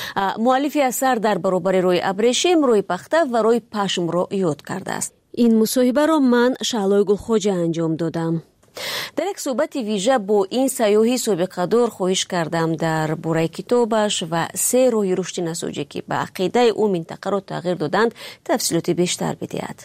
مؤلف اثر در برابر روی ابریشم، روی پخته و روی پشم را یاد کرده است. این مصاحبه را من شعلای گلخوجه انجام دادم. در یک صحبت ویژه با این سیاحی سابقه دار خواهش کردم در باره کتابش و سه راه رشد نساجی که به عقیده او منطقه را تغییر دادند تفصیلات بیشتر بدهد.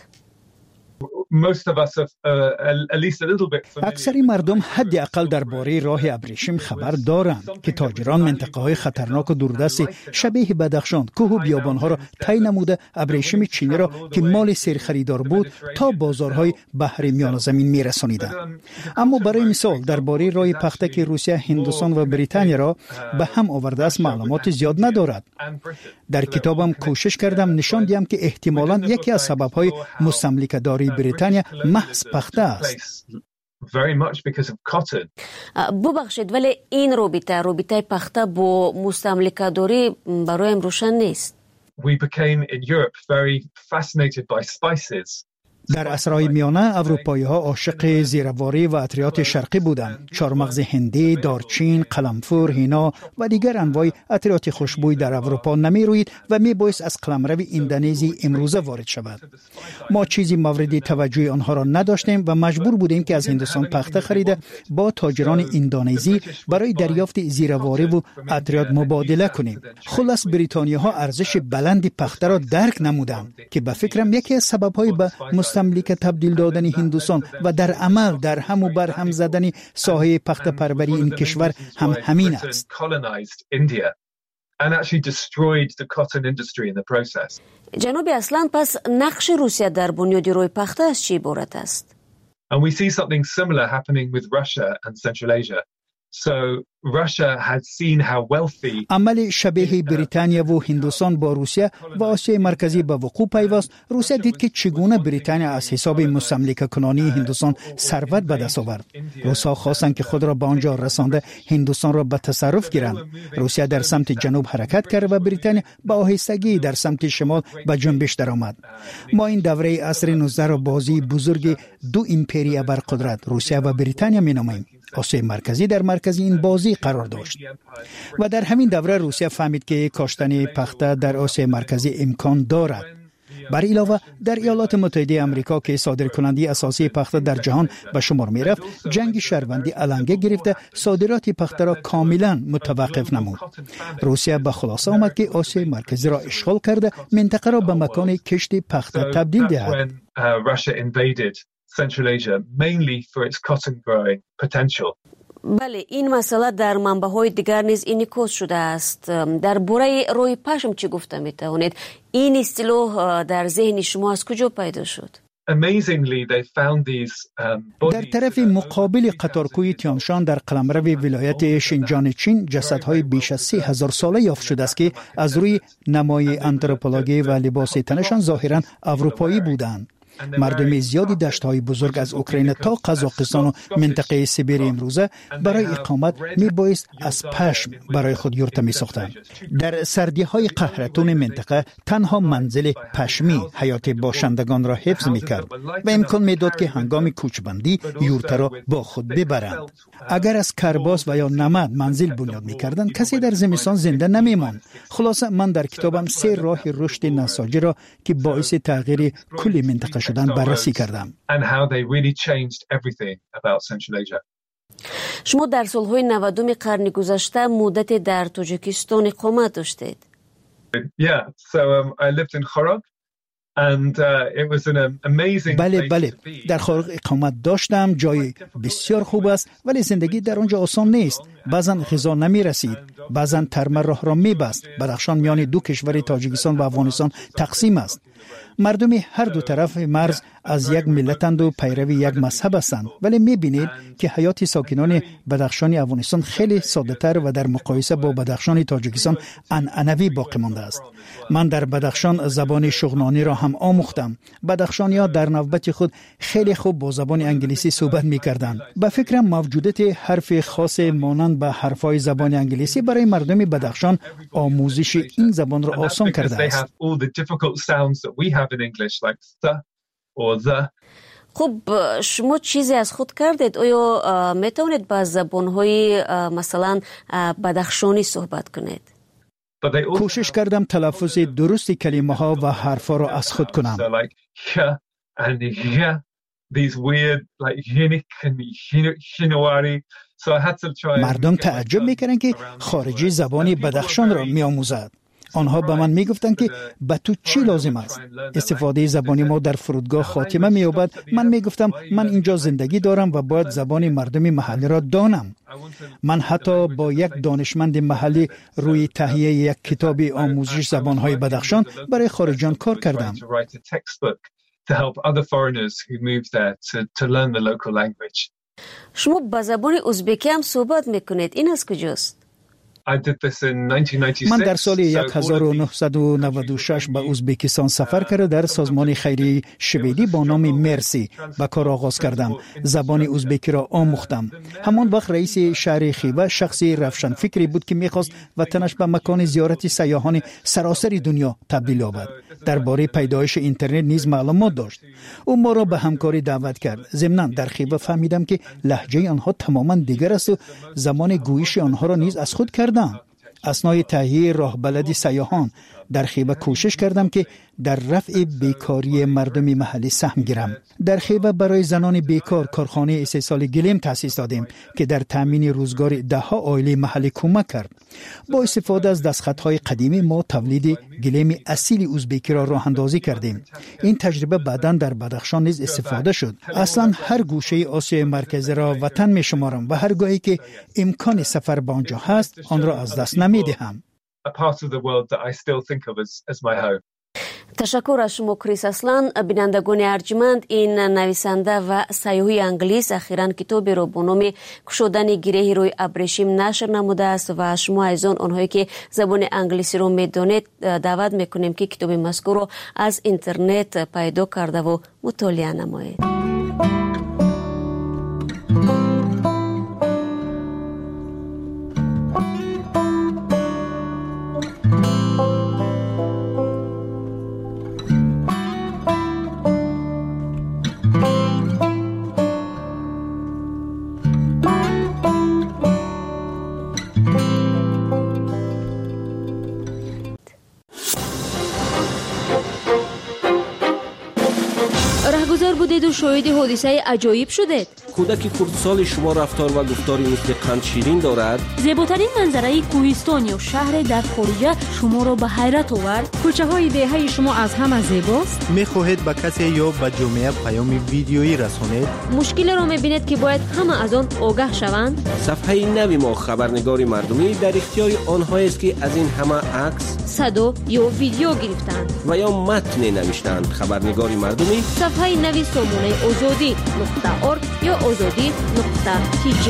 اکثر مردم حداقل درباره راه ابریشم خبر دارند که تاجران منطقه های خطرناک و دوردست شبیه بدخشان، کوه و بیابانها را طی نموده ابریشم چینی را که مال سیر خریدار بود تا بازارهای بحر میان زمین میرسانیدند. اما برای مثال درباره راه پخته که روسیه، هندوستان و بریتانیا را به هم آورده است معلومات زیاد ندارد. در کتابم کوشش کردم نشان دهم که احتمالاً یکی از سبب‌های مستملکه‌داری بریتانیا محض پخته است. ببخشید ولی این رابطه رابطه پخته با مستملکه‌داری برایم روشن نیست. We became in Europe very fascinated by spices. در عصرهای میانه اروپایی ها عاشق زیرواری و عطریات شرقی بودند. چارمغز هندی، دارچین، قلمفور، هینا و دیگر انواع عطریات خوشبوی در اروپا نمی روید و می باعث از قلمرو اندونزی امروزه وارد شود. ما چیزی مورد توجه آنها را نداشتیم و مجبور بودیم که از هندوستان پخته خریده با تاجران اندونزی برای دریافت زیرواری و عطریات مبادله کنیم. خلاص بریتانیا ها ارزش بلند پخته را درک نمودند که به فکرم یکی از سبب‌های به مستملک تبدیل دادن هندوستان و در عمل در هم و بر هم زدن ساحه پخته پروری این کشور هم همین است. جناب اصلان، پس نقش روسیه در بنیاد روی پخته از چی عبارت است؟ And we see something similar happening with Russia and Central Asia. So Russia had seen how wealthy عمل شبیه بریتانیا و هندوستان با روسیه و آسیای مرکزی به وقوع پیوست. روسیه دید که چگونه بریتانیا از حساب مستملک کنانی هندوستان ثروت به دست آورد. روس‌ها خواستند که خود را به آنجا رسانده هندوستان را به تصرف گیرند. روسیه در سمت جنوب حرکت کرد و بریتانیا به آهستگی در سمت شمال به جنبش درآمد. ما این دوره عصر نوزده را بازی بزرگ دو امپریا برقدرت روسیه و بریتانیا می‌نامیم. آسیای مرکزی در مرکز این بازی قرار داشت و در همین دوره روسیه فهمید که کاشتن پخته در آسیای مرکزی امکان دارد. بر علاوه در ایالات متحده آمریکا که صادرکننده اساسی پخته در جهان به شمار می رفت، جنگ شهروندی علنگه گرفته صادرات پخته را کاملا متوقف نمود. روسیه به خلاصه آمد که آسیای مرکزی را اشغال کرده منطقه را به مکان کشت پخته تبدیل دهد. Central Asia, mainly for its cotton growing potential. بله، این مسئله در منبع‌های دیگر نیز انعکاس شده است. در باره روی پشم چی گفته می‌توانید؟ این اصطلاح در ذهن شما از کجا پیدا شد؟ Amazingly, they found these, um, در طرف مقابل قطارکوی تیانشان در قلمرو ولایت شینجان چین جسدهای بیش از سه هزار ساله یافت شده است که از روی نمای آنتروپولوژی و لباس تنشان ظاهراً اروپایی بودند. مردم زیادی دشت‌های بزرگ از اوکراین تا قزاقستان و منطقه سیبری امروزه برای اقامت میبایست از پشم برای خود یورت می‌ساختند. در سردی‌های قهرتون منطقه تنها منزل پشمی حیات باشندگان را حفظ می‌کرد و امکان می‌داد که هنگام کوچ‌بندی یورت را با خود ببرند. اگر از کرباس و یا نمد منزل بنیاد می‌کردند، کسی در زمستان زنده نمی‌ماند. خلاصه من در کتابم سه راه رشد نساجی را که باعث تغییر کل منطقه شدن بررسی کردم. شما در سالهای نودم قرن گذشته مدت در تاجیکستان اقامت داشتید. بله بله در خارق اقامت داشتم. جای بسیار خوب است ولی زندگی در آنجا آسان نیست. بعضا غذا نمی رسید، بعضا ترمه راه را می بست. بدخشان میان دو کشور تاجیکستان و افغانستان تقسیم است. مردم هر دو طرف مرز از یک ملتند و پیروی یک مذهب هستند، ولی می‌بینید که حیات ساکنان بدخشان افغانستان خیلی ساده‌تر و در مقایسه با بدخشان تاجیکستان عنعنوی باقی مانده است. من در بدخشان زبان شغنانی را هم آموختم. بدخشانی‌ها در نوبت خود خیلی خوب با زبان انگلیسی صحبت می‌کردند. به فکرم موجودیت حرف خاص مانند به حرف‌های زبان انگلیسی برای مردم بدخشان آموزش این زبان را آسان کرده است. خب شما چیزی از خود کردید؟ آیا میتونید با زبان‌های مثلا بدخشانی صحبت کنید؟ کوشش کردم تلفظ درست کلمه‌ها و حرف‌ها را از خود کنم. مردم تعجب می‌کردند که خارجی زبان بدخشان را می‌آموزد. آنها به من میگفتند که به تو چی لازم است؟ استفاده زبانی ما در فرودگاه خاتمه می‌یابد. من میگفتم من اینجا زندگی دارم و باید زبان مردم محلی را دانم. من حتی با یک دانشمند محلی روی تهیه یک کتاب آموزش زبان‌های بدخشان برای خارجیان کار کردم. شما با زبان ازبکی هم صحبت میکنید. این از کجاست؟ I did this in nineteen ninety-six. من در سال هزار و نهصد و نود و شش به ازبکستان سفر کرده در سازمان خیریه شویدی با نام مرسی به کار آغاز کردم. زبان ازبکی را آموختم. همان وقت رئیس شهر خیبه شخصی روشن فکری بود که میخواست وطنش به مکان زیارت سیاحان سراسر دنیا تبدیل یابد. درباره پیدایش اینترنت نیز معلومات داشت. او ما را به همکاری دعوت کرد. ضمناً در خیبه فهمیدم که لهجه آنها تماما دیگر است و زمان گویش آنها را نیز از خود کردم. اثنای تهیه راه بلد سیاحان در خیبه کوشش کردم که در رفع بیکاری مردم محلی سهم گیرم. در خیبه برای زنان بیکار کارخانه استحصال گلیم تأسیس دادیم که در تامین روزگار ده ها عائله محلی کمک کرد. با استفاده از دستخطهای قدیمی ما تولید گلیم اصیل ازبکی را راه اندازی کردیم. این تجربه بعداً در بدخشان نیز استفاده شد. اصلا هر گوشه آسیای مرکزی را وطن می شمارم و هر گاهی که امکان سفر به آنجا هست آن را از دست نمی دهم. A part of the world that I still think of as, as my home. تشکر از شما کریس اصلان. بینندگان ارجمند، این نویسنده و سیاحی انگلیس اخیراً کتابی را با نام گشودن گره روی ابریشم نشر نموده است و شما از آن آنهایی که زبان انگلیسی را میدانید دعوت میکنیم که کتاب مذکور را از اینترنت پیدا کرده و مطالعه نمایید. بودید و شاهد حادثه عجایب شدید. کودک خردسال شما رفتار و گفتاری مثل قند شیرین دارد. زیباترین منظره کوهستان یا شهر در خارج شما را به حیرت آورد. کوچه های دهه شما از همه زیباست. میخواهید به کسی یا به جامعه پیام ویدیویی رسانید؟ مشکل را میبینید که باید همه از آن آگاه شوند. صفحه نوی ما خبرنگاری مردمی در اختیار آنهایی است که از این همه عکس، صدا یا ویدیو گرفتند و یا متن نوشتند. خبرنگاری مردمی صفحه نوی سامانه آزادی نقطه ارگ یا آزادی نقطه تی جی.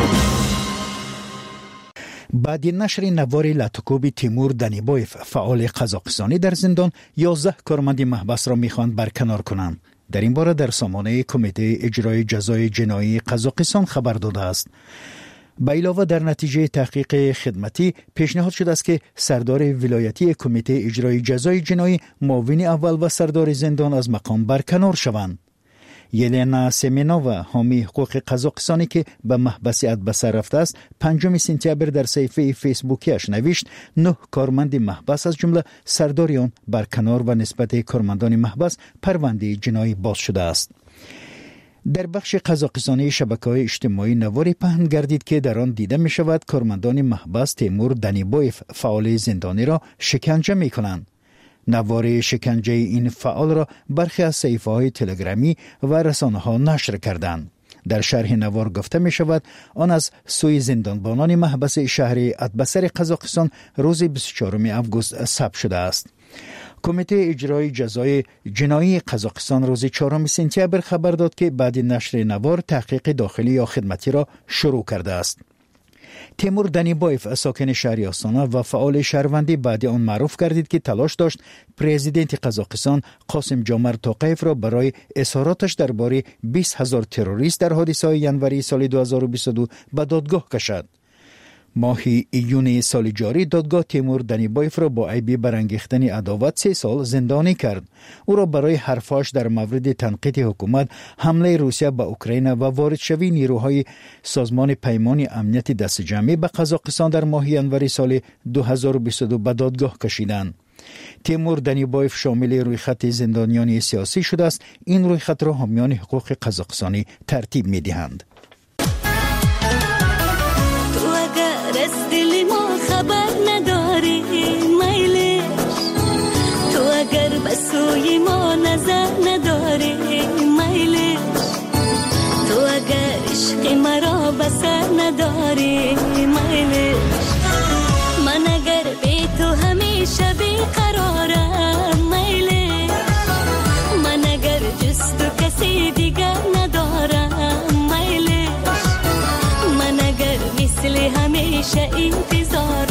بعد نشر نوار لاتوکوب تیمور دنیبایف فعال قزاقستانی در زندان یازده کارمند محبس را میخواهند برکنار کنند. در این باره در سامانه کمیته اجرای جزای جنایی قزاقستان خبر داده است. به علاوه در نتیجه تحقیق خدمتی پیشنهاد شده است که سردار ولایتی کمیته اجرای جزای جنایی، معاون اول و سردار زندان از مقام برکنار شوند. یلنا سمینووا، حامی حقوق قزاقستانی که به محبس ادبسر رفته است، پنجم سپتامبر در صفحه فیسبوکیش نوشت نه کارمند محبس از جمله سردار آن برکنار و نسبت کارمندان محبس پرونده جنایی باز شده است. در بخش قزاقستانی شبکه‌های اجتماعی نواری پهن گردید که در آن دیده می شود کارمندان محبس تیمور دنیبایف فعال زندانی را شکنجه می کنند. نوار شکنجه این فعال را برخی از صفحه‌های تلگرامی و رسانه‌ها نشر کردند. در شرح نوار گفته می شود آن از سوی زندانبانان محبس شهر ادبسر قزاقستان روز بیست و چهارم آگوست ثبت شده است. کمیته اجرای جزای جنایی قزاقستان روز چهارم سپتامبر خبر داد که بعد نشر نوار تحقیق داخلی یا خدمتی را شروع کرده است. تیمور دنیبایف ساکن شهر آستانا و فعال شهروندی بعد آن معروف گردید که تلاش داشت پرزیدنت قزاقستان قاسم جومرت توقیف را برای اظهاراتش درباره بیست هزار تروریست در حادثه ینوری سال دو هزار و بیست و دو به دادگاه کشد. ماه ایون سال جاری دادگاه تیمور دنیبایف را با عیب برانگیختن عداوت سه سال زندانی کرد. او را برای حرفاش در مورد تنقید حکومت، حمله روسیه به اوکراین و وارد شوی نیروهای سازمان پیمان امنیت دست جمعی به قزاقستان در ماه ینوری سال دو هزار و بیست و دو به دادگاه کشیدند. تیمور دنیبایف شامل روی خط زندانیان سیاسی شده است. این روی خط را حامیان حقوق قزاقستانی ترتیب می‌دهند. از دل ما خبر نداری میلش، تو اگر به سوی ما نظر نداری میلش، تو اگر عشق مرا بسر نداری میلش، من اگر بی تو همیشه بیقرارم میلش، من اگر جز تو کسی دیگر ندارم میلش، من اگر مثل همیشه انتظار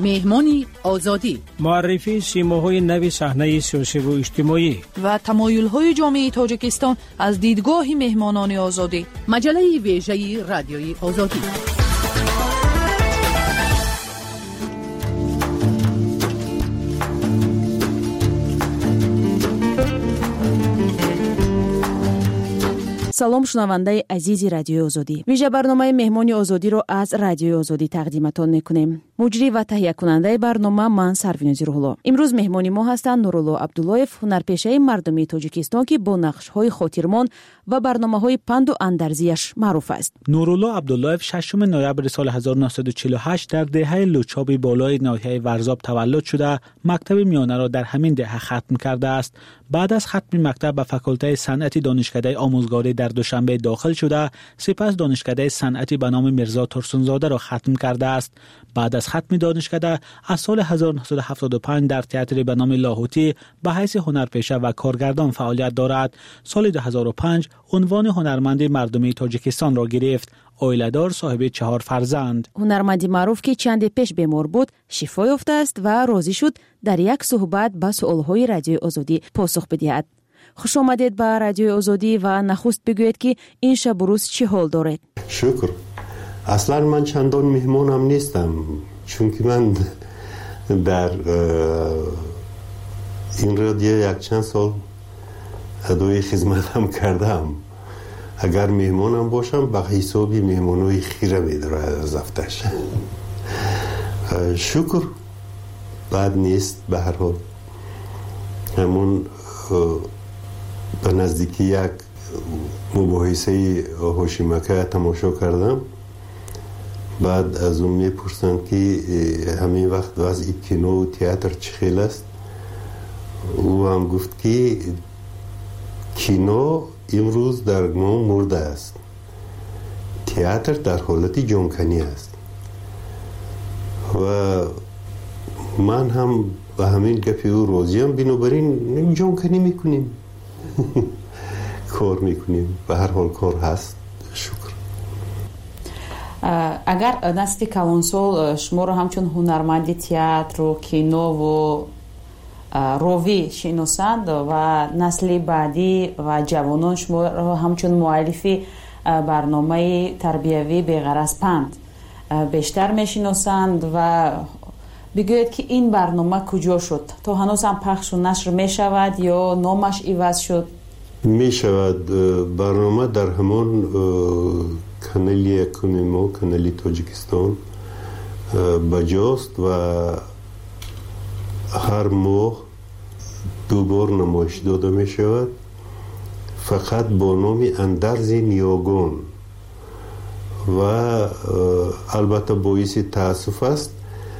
مهمانی آزادی، معرفی سیماهای نو صحنه سیاسی و اجتماعی و تمایل‌های جامعه تاجیکستان از دیدگاه مهمانان آزادی. مجله ویژه رادیوی آزادی. салом шунавандаи азизи радиои озодӣ. вижа барномаи меҳмони озодиро аз радиои озодӣ тақдиматон мекунем. муҷрӣ ва таҳиякунандаи барнома ман Сарвинози Рӯҳулло. имрӯз меҳмони мо ҳастанд Нурулло Абдуллоев, ҳунарпешаи мардумии Тоҷикистон ки бо нақшҳои хотирмон ва барномаҳои панду андарзияш маъруф аст. Нурулло Абдуллоев шашум ноябри соли ҳазору нуҳсаду чилу ҳашт дар деҳаи Лучоби болои ноҳияи Варзоб таваллуд шуда, мактаби миёнаро дар ҳамин деҳа хатм кардааст. баъд аз хатми мактаб ба факултаи санъати донишкадаи омӯзгорӣ дар Душанбе дохил шуда, сипас донишкадаи санъати ба номи Мирзо Турсунзодаро хатм кардааст. баъд аз хатми донишкада аз соли ҳазору нуҳсаду ҳафтоду панҷ дар театри ба номи Лоҳутӣ ба ҳайси ҳунарпеша ва коргардон фаъолият дорад. соли ду ҳазору панҷ унвони ҳунарманди мардумии Тоҷикистонро гирифт. оиладор, соҳиби чаҳор фарзанд. ҳунарманди маъруф ки чанде пеш бемор буд, шифо ёфтааст ва розӣ шуд дар як суҳбат ба суолҳои радиои озодӣ посух бидиҳад. хуш омадед ба радиои озодӣ ва нахуст бигӯед ки ин шабу рӯз чӣ ҳол доред? шукр. аслан ман чандон меҳмонам нестам, чунки ман дар ин радио якчанд сол адои хизматам кардам. агар меҳмонам бошам ба ҳисоби меҳмонои хира медорад аз афташ. шукр, бад нест. ба ҳар ҳол ҳамон ба наздики як мубоҳисаи ҳошимака тамошо кардам. баъд аз он мепурсанд ки ҳамин вақт вазъи кинову театр чӣ хел аст. ӯ ҳам гуфт ки кино имрӯз дар мо мурдааст, театр дар ҳолати ҷонканӣ аст. ва ман ҳам ба ҳамин гапи ӯ розиам, бинобар ин ҷонканӣ мекунем, кор мекунем. ба ҳар ҳол кор ҳаст. шукр. агар насли калонсол шуморо ҳамчун ҳунарманди театру кинову ровӣ шиносанд ва насли баъдӣ ва ҷавонон шуморо ҳамчун муаллифи барномаи тарбиявӣ Беғараз панд бештар мешиносанд ва бигӯед ки ин барнома куҷо шуд? то ҳанӯз ҳам пахшу нашр мешавад ё номаш иваз шуд? мешавад. барнома дар ҳамон канали якуми мо, канали Тоҷикистон баҷост ва ҳар моҳ ду бор намоиш дода мешавад, фақат бо номи Андарзи Ниёгон. ва албатта боиси таассуф аст,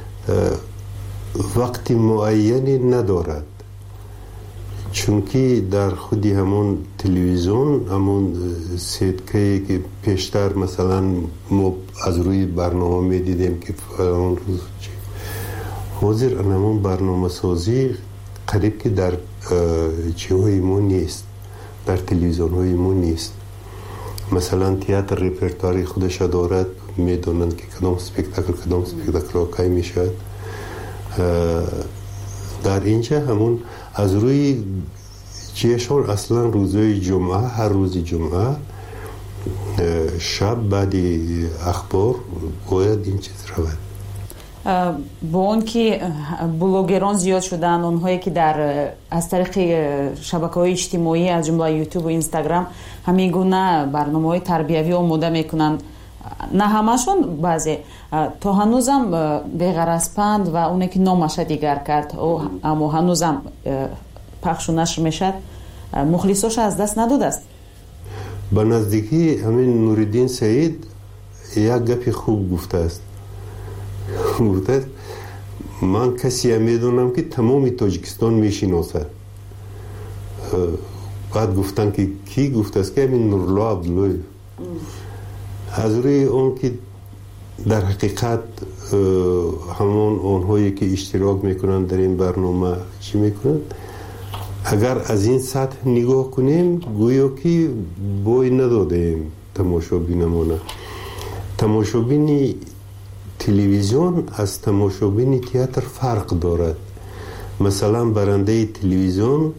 вақти муайяне надорад, чунки дар худи ҳамон телевизион, ҳамон сеткае ки пештар масалан мо аз рӯи барнома медидем ки фалон рӯз ҳозир анамон барномасозӣ қариб ки дар ҷиҳои мо нест, дар телевизионҳои мо нест. масалан театр репертуари худаша дорад, медонанд ки кадом спектакл кадом спектакл кай мешавад. дар инҷа ҳамон аз рӯи ҷешон аслан рӯзои ҷумъа, ҳар рӯзи ҷумъа шаб баъди ахбор бояд ин чиз равад. бо он ки блогерон зиёд шуданд, онҳое ки дар аз тариқи шабакаҳои иҷтимоӣ аз ҷумла ютуб ва инстаграм ҳамин гуна барномаҳои тарбиявӣ омода мекунанд, на ҳамашон, баъзе то ҳанӯзам Беғараз панд ва оне ки номаша дигар кард, аммо ҳанӯзам пахшу нашр мешавад, мухлисоша аз даст надодааст? ба наздикӣ ҳамин Нуриддин Саид як гапи хуб гуфтааст. гуфтааст ман касеам медонам ки тамоми Тоҷикистон мешиносад. баъд гуфтан ки кӣ? гуфтааст ки ҳамин Нурулло Абдуллоев. аз рӯи он ки дар ҳақиқат ҳамон онҳое ки иштирок мекунанд дар ин барнома чӣ мекунанд, агар аз ин сатҳ нигоҳ кунем гӯё ки бой надодаем тамошобинамона. тамошобини تلویزیون از تماشابین تئاتر فرق دارد. مثلا برنده تلویزیون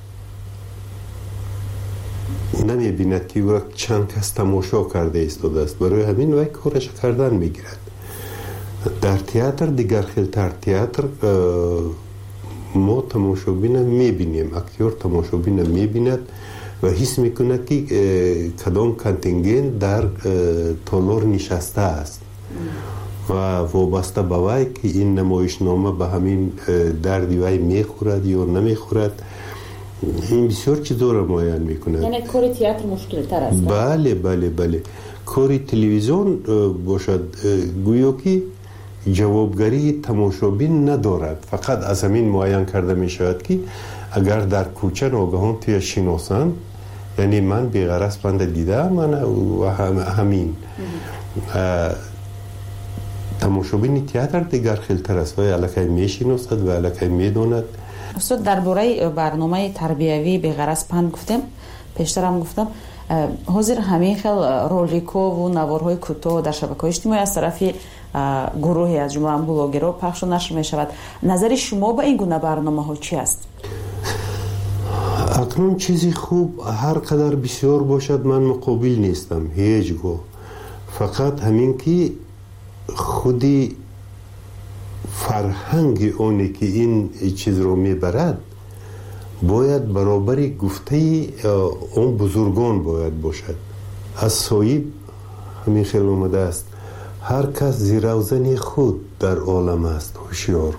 نمی بیند که وقت چند کس تماشا کرده ایستاده است، برای همین وقت کارش کردن میگیرد. در تئاتر دیگر خیلتر تئاتر ما تماشابین میبینیم، اکتور تماشابین میبیند و حس میکند که کدام کانتینگنت در تالار نشسته است و وابسته به وی که این نمایشنامه به همین دردی وی میخورد یا نمیخورد. این بسیار چیزا را معین میکند. یعنی کار تئاتر مشکل تر است. بله بله بله. کار تلویزیون باشد گویا که جوابگری تماشابین ندارد، فقط از همین معین کرده می شود که اگر در کوچه ناگهان توی شناسند، یعنی من بی‌غرض بنده دیده من و هم همین تماشابین تئاتر دیگر خیلتر است و الکی می شناسد و الکی می داند. استاد درباره برنامه تربیوی بی‌غرض پند گفتم، پیشتر هم گفتم حاضر همین خیل رولیکو و نوارهای کوتاه در شبکه‌های اجتماعی از طرف گروهی از جمله بلاگرها پخش و نشر می شود. نظر شما به این گونه برنامه ها چی است؟ اکنون چیزی خوب هر قدر بسیار باشد من مقابل نیستم هیچ گو، فقط همین که خودی فرهنگ اونی که این چیز رو میبرد باید برابری گفته اون بزرگان باید باشد. از صایب همین خیلی اومده است هر کس زیروزن خود در عالم است هوشیار،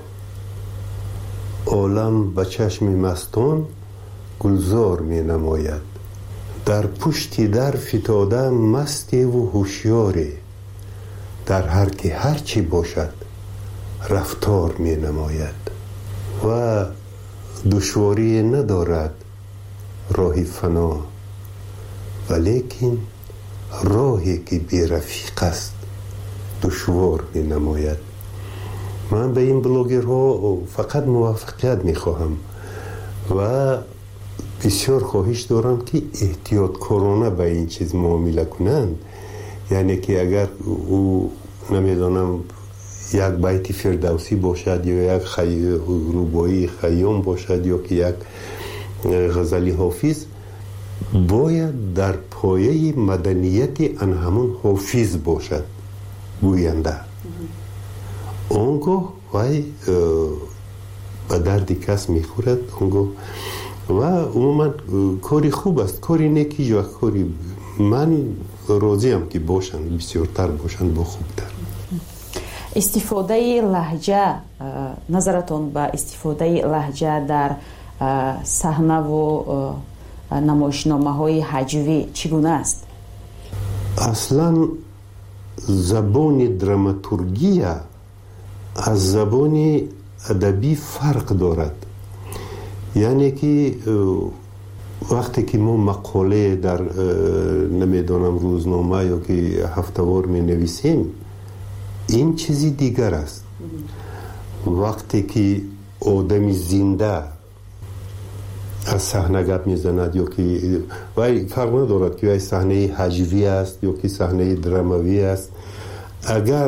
عالم به چشم مستان گلزار می نماید، در پشتی در فتاده مستی و هوشیاری، در هر که هر چی باشد رفتار می نماید و دشواری ندارد راه فنا، ولیکن راهی که بی رفیق است دشوار می نماید. من به این بلاگرها فقط موفقیت می خواهم و بسیار خواهش دارم که احتیاط کارانه به این چیز معامله کنند. یعنی که اگر او نمیدانم یک بیت فردوسی باشد یا یک خی... روبایی خیام باشد یا که یک غزلی حافظ، باید در پایه مدنیت ان همون حافظ باشد گوینده. اونگاه وی به درد کس میخورد اونگاه و عموما کاری خوب است، کاری نیکی یا کاری من راضیم که باشند، بسیارتر باشند با خوبتر. استفاده لهجه، نظرتون به استفاده لهجه در صحنه و نمایشنامه های هجوی چگونه است؟ اصلا زبان دراماتورگی از زبان ادبی فرق دارد. یعنی که وقتی که ما مقاله در نمیدانم روزنامه یا که هفته‌وار می نویسیم این چیزی دیگر است. وقتی که آدمی زنده از صحنه گپ میزند یا که وای فرق ندارد که وای صحنه هجوی است یا که صحنه دراموی است، اگر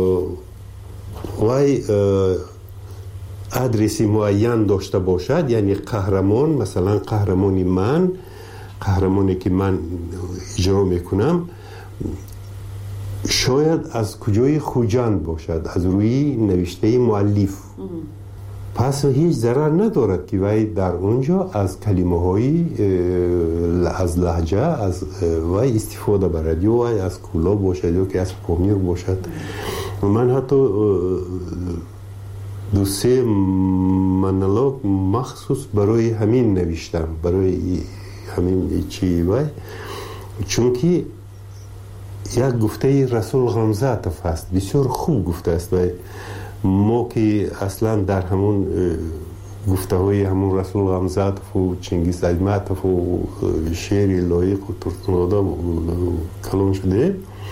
وای ادرسی معین داشته باشد، یعنی قهرمان، مثلا قهرمانی من، قهرمانی که من اجرا میکنم شاید از کجای خوجند باشد، از روی نوشته مؤلف، پس هیچ ضرر ندارد که وی در اونجا از کلمه های از لهجه از وی استفاده برد، یا وی از کولا باشد یا که از پامیر باشد. من حتی دو سه منالوگ مخصوص برای همین نوشتم، برای همین چی وی، چون که یک گفته رسول غمزاتف هست، بسیار خوب گفته است و ما که اصلا در همون گفته های همون رسول غمزاتف و چنگیز ایماتف و شعر لایق و ترتناده کلام شده،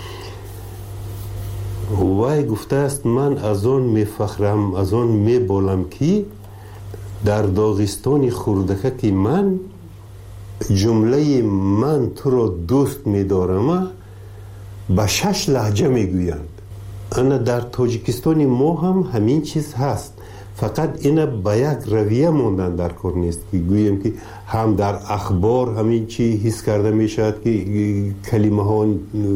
وای گفته است من از آن می فخرم، از آن می بالم که در داغستان خردکه که من جمله من تو را دوست می دارم به شش لهجه می گویند. انا در تاجیکستان ما هم همین چیز هست، فقط اینا با یک رویه موندن در کار نیست که گوییم که هم در اخبار همین چی حس کرده می شود که کلمه ها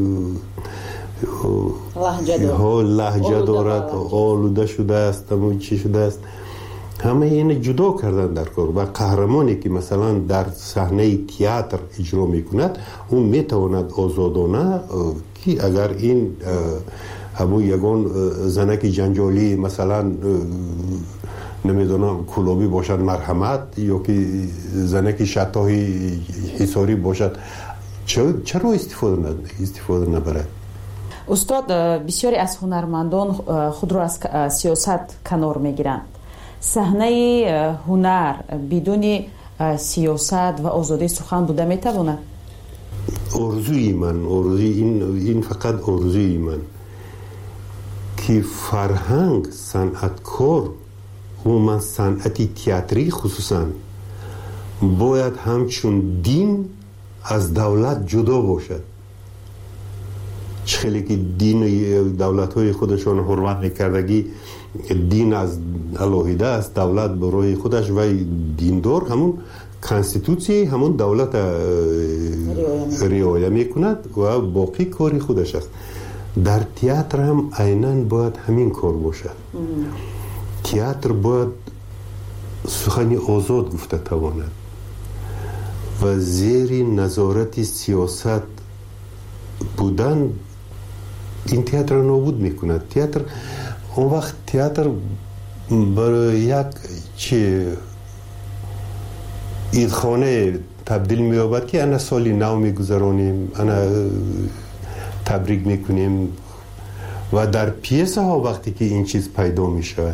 ها لهجه دارد، آلوده شده است، همون چی شده است، همه این جدا کردن در کار. و قهرمانی که مثلا در صحنه تئاتر اجرا میکند اون میتواند آزادانه که اگر این همون یگان زنک جنجالی مثلا نمیدونم کلابی باشد مرحمت، یا که زنک شطاهی حساری باشد، چرا استفاده ند استفاده نبرد؟ استاد، بسیاری از هنرمندان خود را از سیاست کنار میگیرند. صحنه هنر بدون سیاست و آزادی سخن بوده میتواند؟ آرزوی من، آرزوی این این فقط آرزوی من که فرهنگ، صنعتکار و من صنعتی تئاتری خصوصا باید همچون دین از دولت جدا باشد. خیلی که دین دولت های خودشان حرمت میکردگی دین از الهیده است، دولت برای خودش و دیندار همون کانستیتوسی همون دولت رعایت میکند و باقی کاری خودش است. در تئاتر هم عیناً باید همین کار باشد. تئاتر باید سخنی آزاد گفته تواند و زیر نظارت سیاست بودن این تئاتر را نابود میکند. تئاتر اون وقت تئاتر برای یک چه ایدخانه تبدیل می‌یابد که انا سالی نو میگذرانیم، انا تبریک میکنیم و در پیسه ها وقتی که این چیز پیدا میشود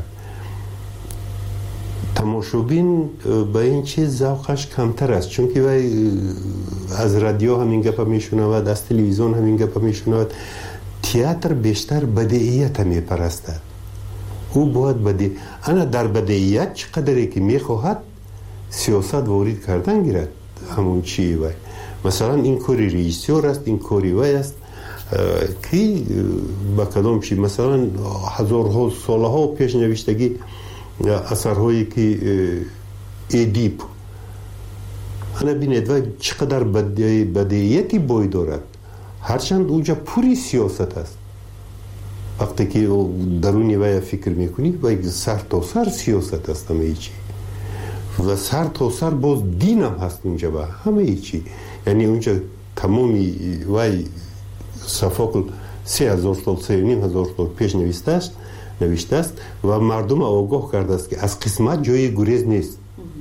تماشابین به این چیز ذوقش کمتر است، چون که وای از رادیو همین گپ میشنود، از تلویزیون همین گپ میشنود. تئاتر بیشتر بدیهیت میپرستد، او باید بدی انا در بدیهیت چقدری که میخواهد سیاست وارد کردن گیرد. همون چی وای مثلا این کاری رئیسیور است، این کاری وای است که با کدام چی مثلا هزارها سالها پیش نوشتگی اثرهایی که ادیپ انا بینید و چقدر بدیهیتی بای دارد، هرچند اونجا پوری سیاست است. وقتی که درونی وای فکر میکنی وای سر تا سر سیاست است همه چی و سر تا سر باز دین هم هست اونجا با همه چی. یعنی اونجا تمامی وای صفاقل سه هزار سال سه نیم هزار سال پیش نوشته است نوشته است و مردم آگاه کرده است که از قسمت جای گریز نیست.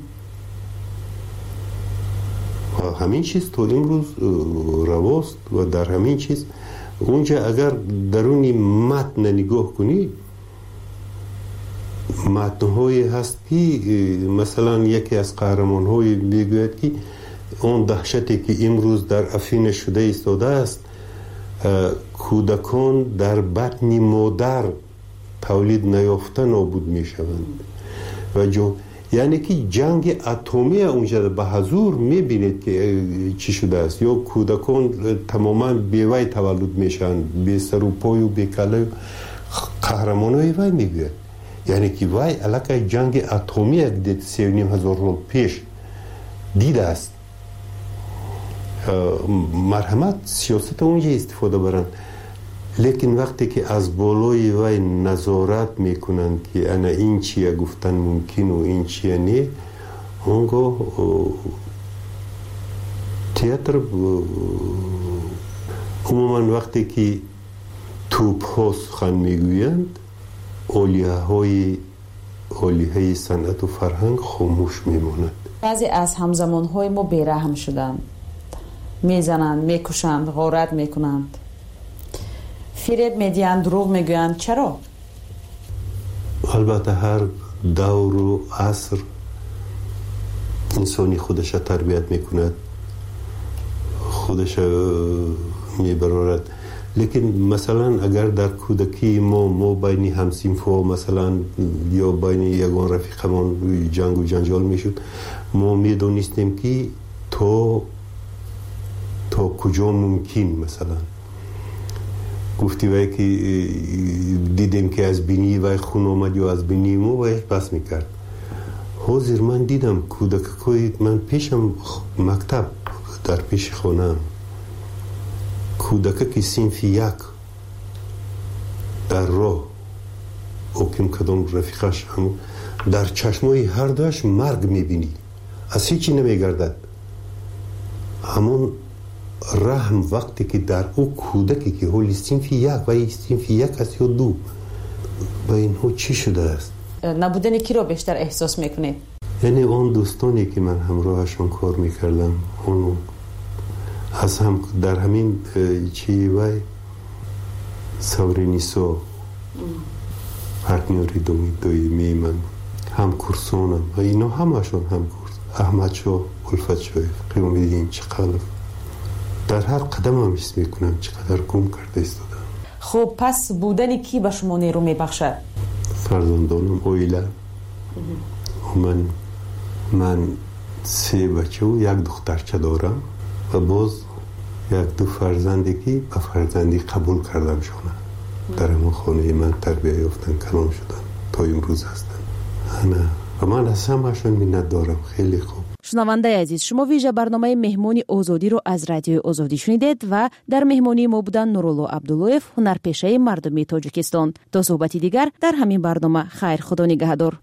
و همین چیز تو امروز رواست و در همین چیز اونجا اگر درونی متن نگاه کنی متن‌هایی هست که مثلا یکی از قهرمان‌های میگوید که اون دهشتی که امروز در افین شده ایستاده است کودکان در بطن مادر تولید نیافته نابود میشوند و جو یعنی که جنگ اتمی اونجا به حضور میبینید که چی شده است، یا کودکان تماما بیوی تولد میشن، بی سر و پای و بی کله. قهرمانای وای میگوید یعنی که وای علاقه جنگ اتمی یک سی و نیم هزار سال پیش دیده است. مرحمت سیاست اونجا استفاده برند، لیکن وقتی که از بالای وای نظارت میکنند که انا این چیه گفتن ممکن و این چیه نه، اونگاه تئاتر عموما وقتی که توپ ها سخن میگویند اولیه های اولیه های صنعت و فرهنگ خاموش میماند. بعضی از همزمان های ما بیرحم شدند، میزنند، میکشند، غارت میکنند، فریب میدیند، دروغ میگویند. چرا؟ البته هر دور و عصر انسانی خودش تربیت میکند، خودش میبرارد. لیکن مثلا اگر در کودکی ما ما بین همسینفا مثلا یا بین یگان رفیقمان جنگ و جنجال میشد، ما میدونستیم که تا تا کجا ممکن مثلا گفتی وای که دیدیم که از بینی وای خون آمد یا از بینی مو وای پس میکرد. حاضر من دیدم کودکای من پیشم مکتب در پیش خونم کودک که صنف یک در راه او کم کدام رفیقش هم در چشمای هر داشت مرگ میبینی از هیچی نمیگردد. همون رحم وقتی که در او کودکی که هولی صنف یک و صنف یک است یا دو با اینها چی شده است؟ نبودن کی را بیشتر احساس میکنید؟ یعنی اون دوستانی که من همراهشون کار میکردم اون از هم در همین چی وای سورینیسو پارتنری دومی دویمی من هم کورسونم و اینا همشون هم کورس احمد شو الفت شوی قیومیدین چقدر در هر قدم هم حس میکنم چقدر گم کرده ایستادم. خب پس بودن کی به شما نیرو میبخشد؟ فرزندانم اویلا من من سه بچه و یک دخترچه دارم و باز یک دو فرزندی که به فرزندی قبول کردم شونه در همون خانه من تربیه یافتن کلام شدن تا امروز هستن. انا و من از همشون منت دارم. خیلی خوب. شنونده عزیز، شما ویژه برنامه مهمانی آزادی رو از رادیو آزادی شنیدید و در مهمانی ما بودن نورالله عبداللهیف، هنرپیشه مردمی تاجیکستان. تا صحبتی دیگر در همین برنامه. خیر، خدا نگهدار.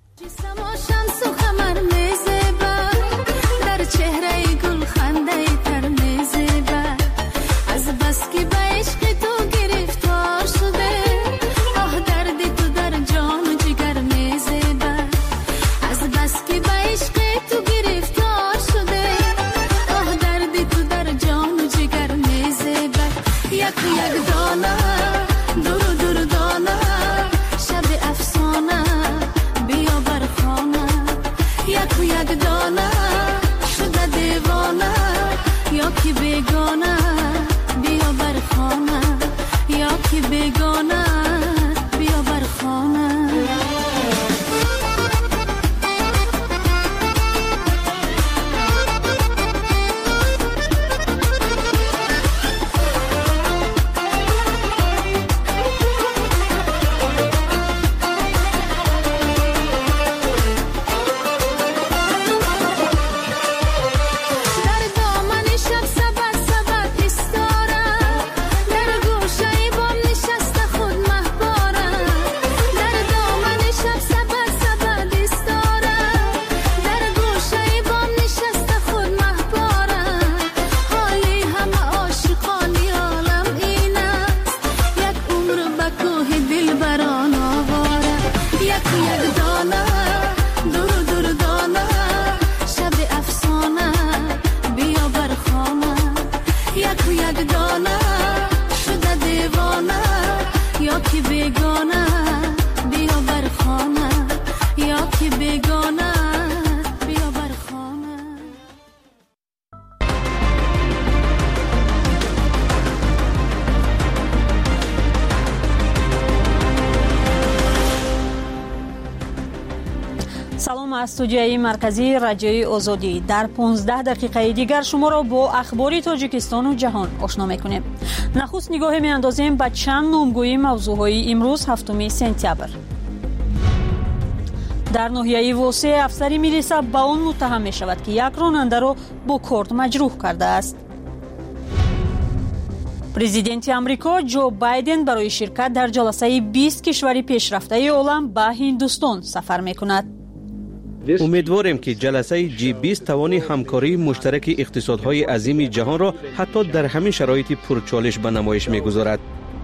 سلام از استودیوی مرکزی رادیوی آزادی. در پانزده دقیقه دیگر شما را با اخبار تاجیکستان و جهان آشنا می‌کنیم. نخست نگاه می‌اندازیم به چند نامگویی موضوعهای امروز هفتم سپتامبر. در ناحیه واسه افسری میرسه به آن متهم می شود که یک راننده را با کارد مجروح کرده است. پرزیدنت آمریکا جو بایدن برای شرکت در جلسه بیست کشور پیشرفته عالم به هندوستان سفر می کند. امیدواریم که جلسه جی بیست توانی همکاری مشترک اقتصادهای عظیم جهان را حتی در همین شرایط پرچالش به نمایش می‌گذارد.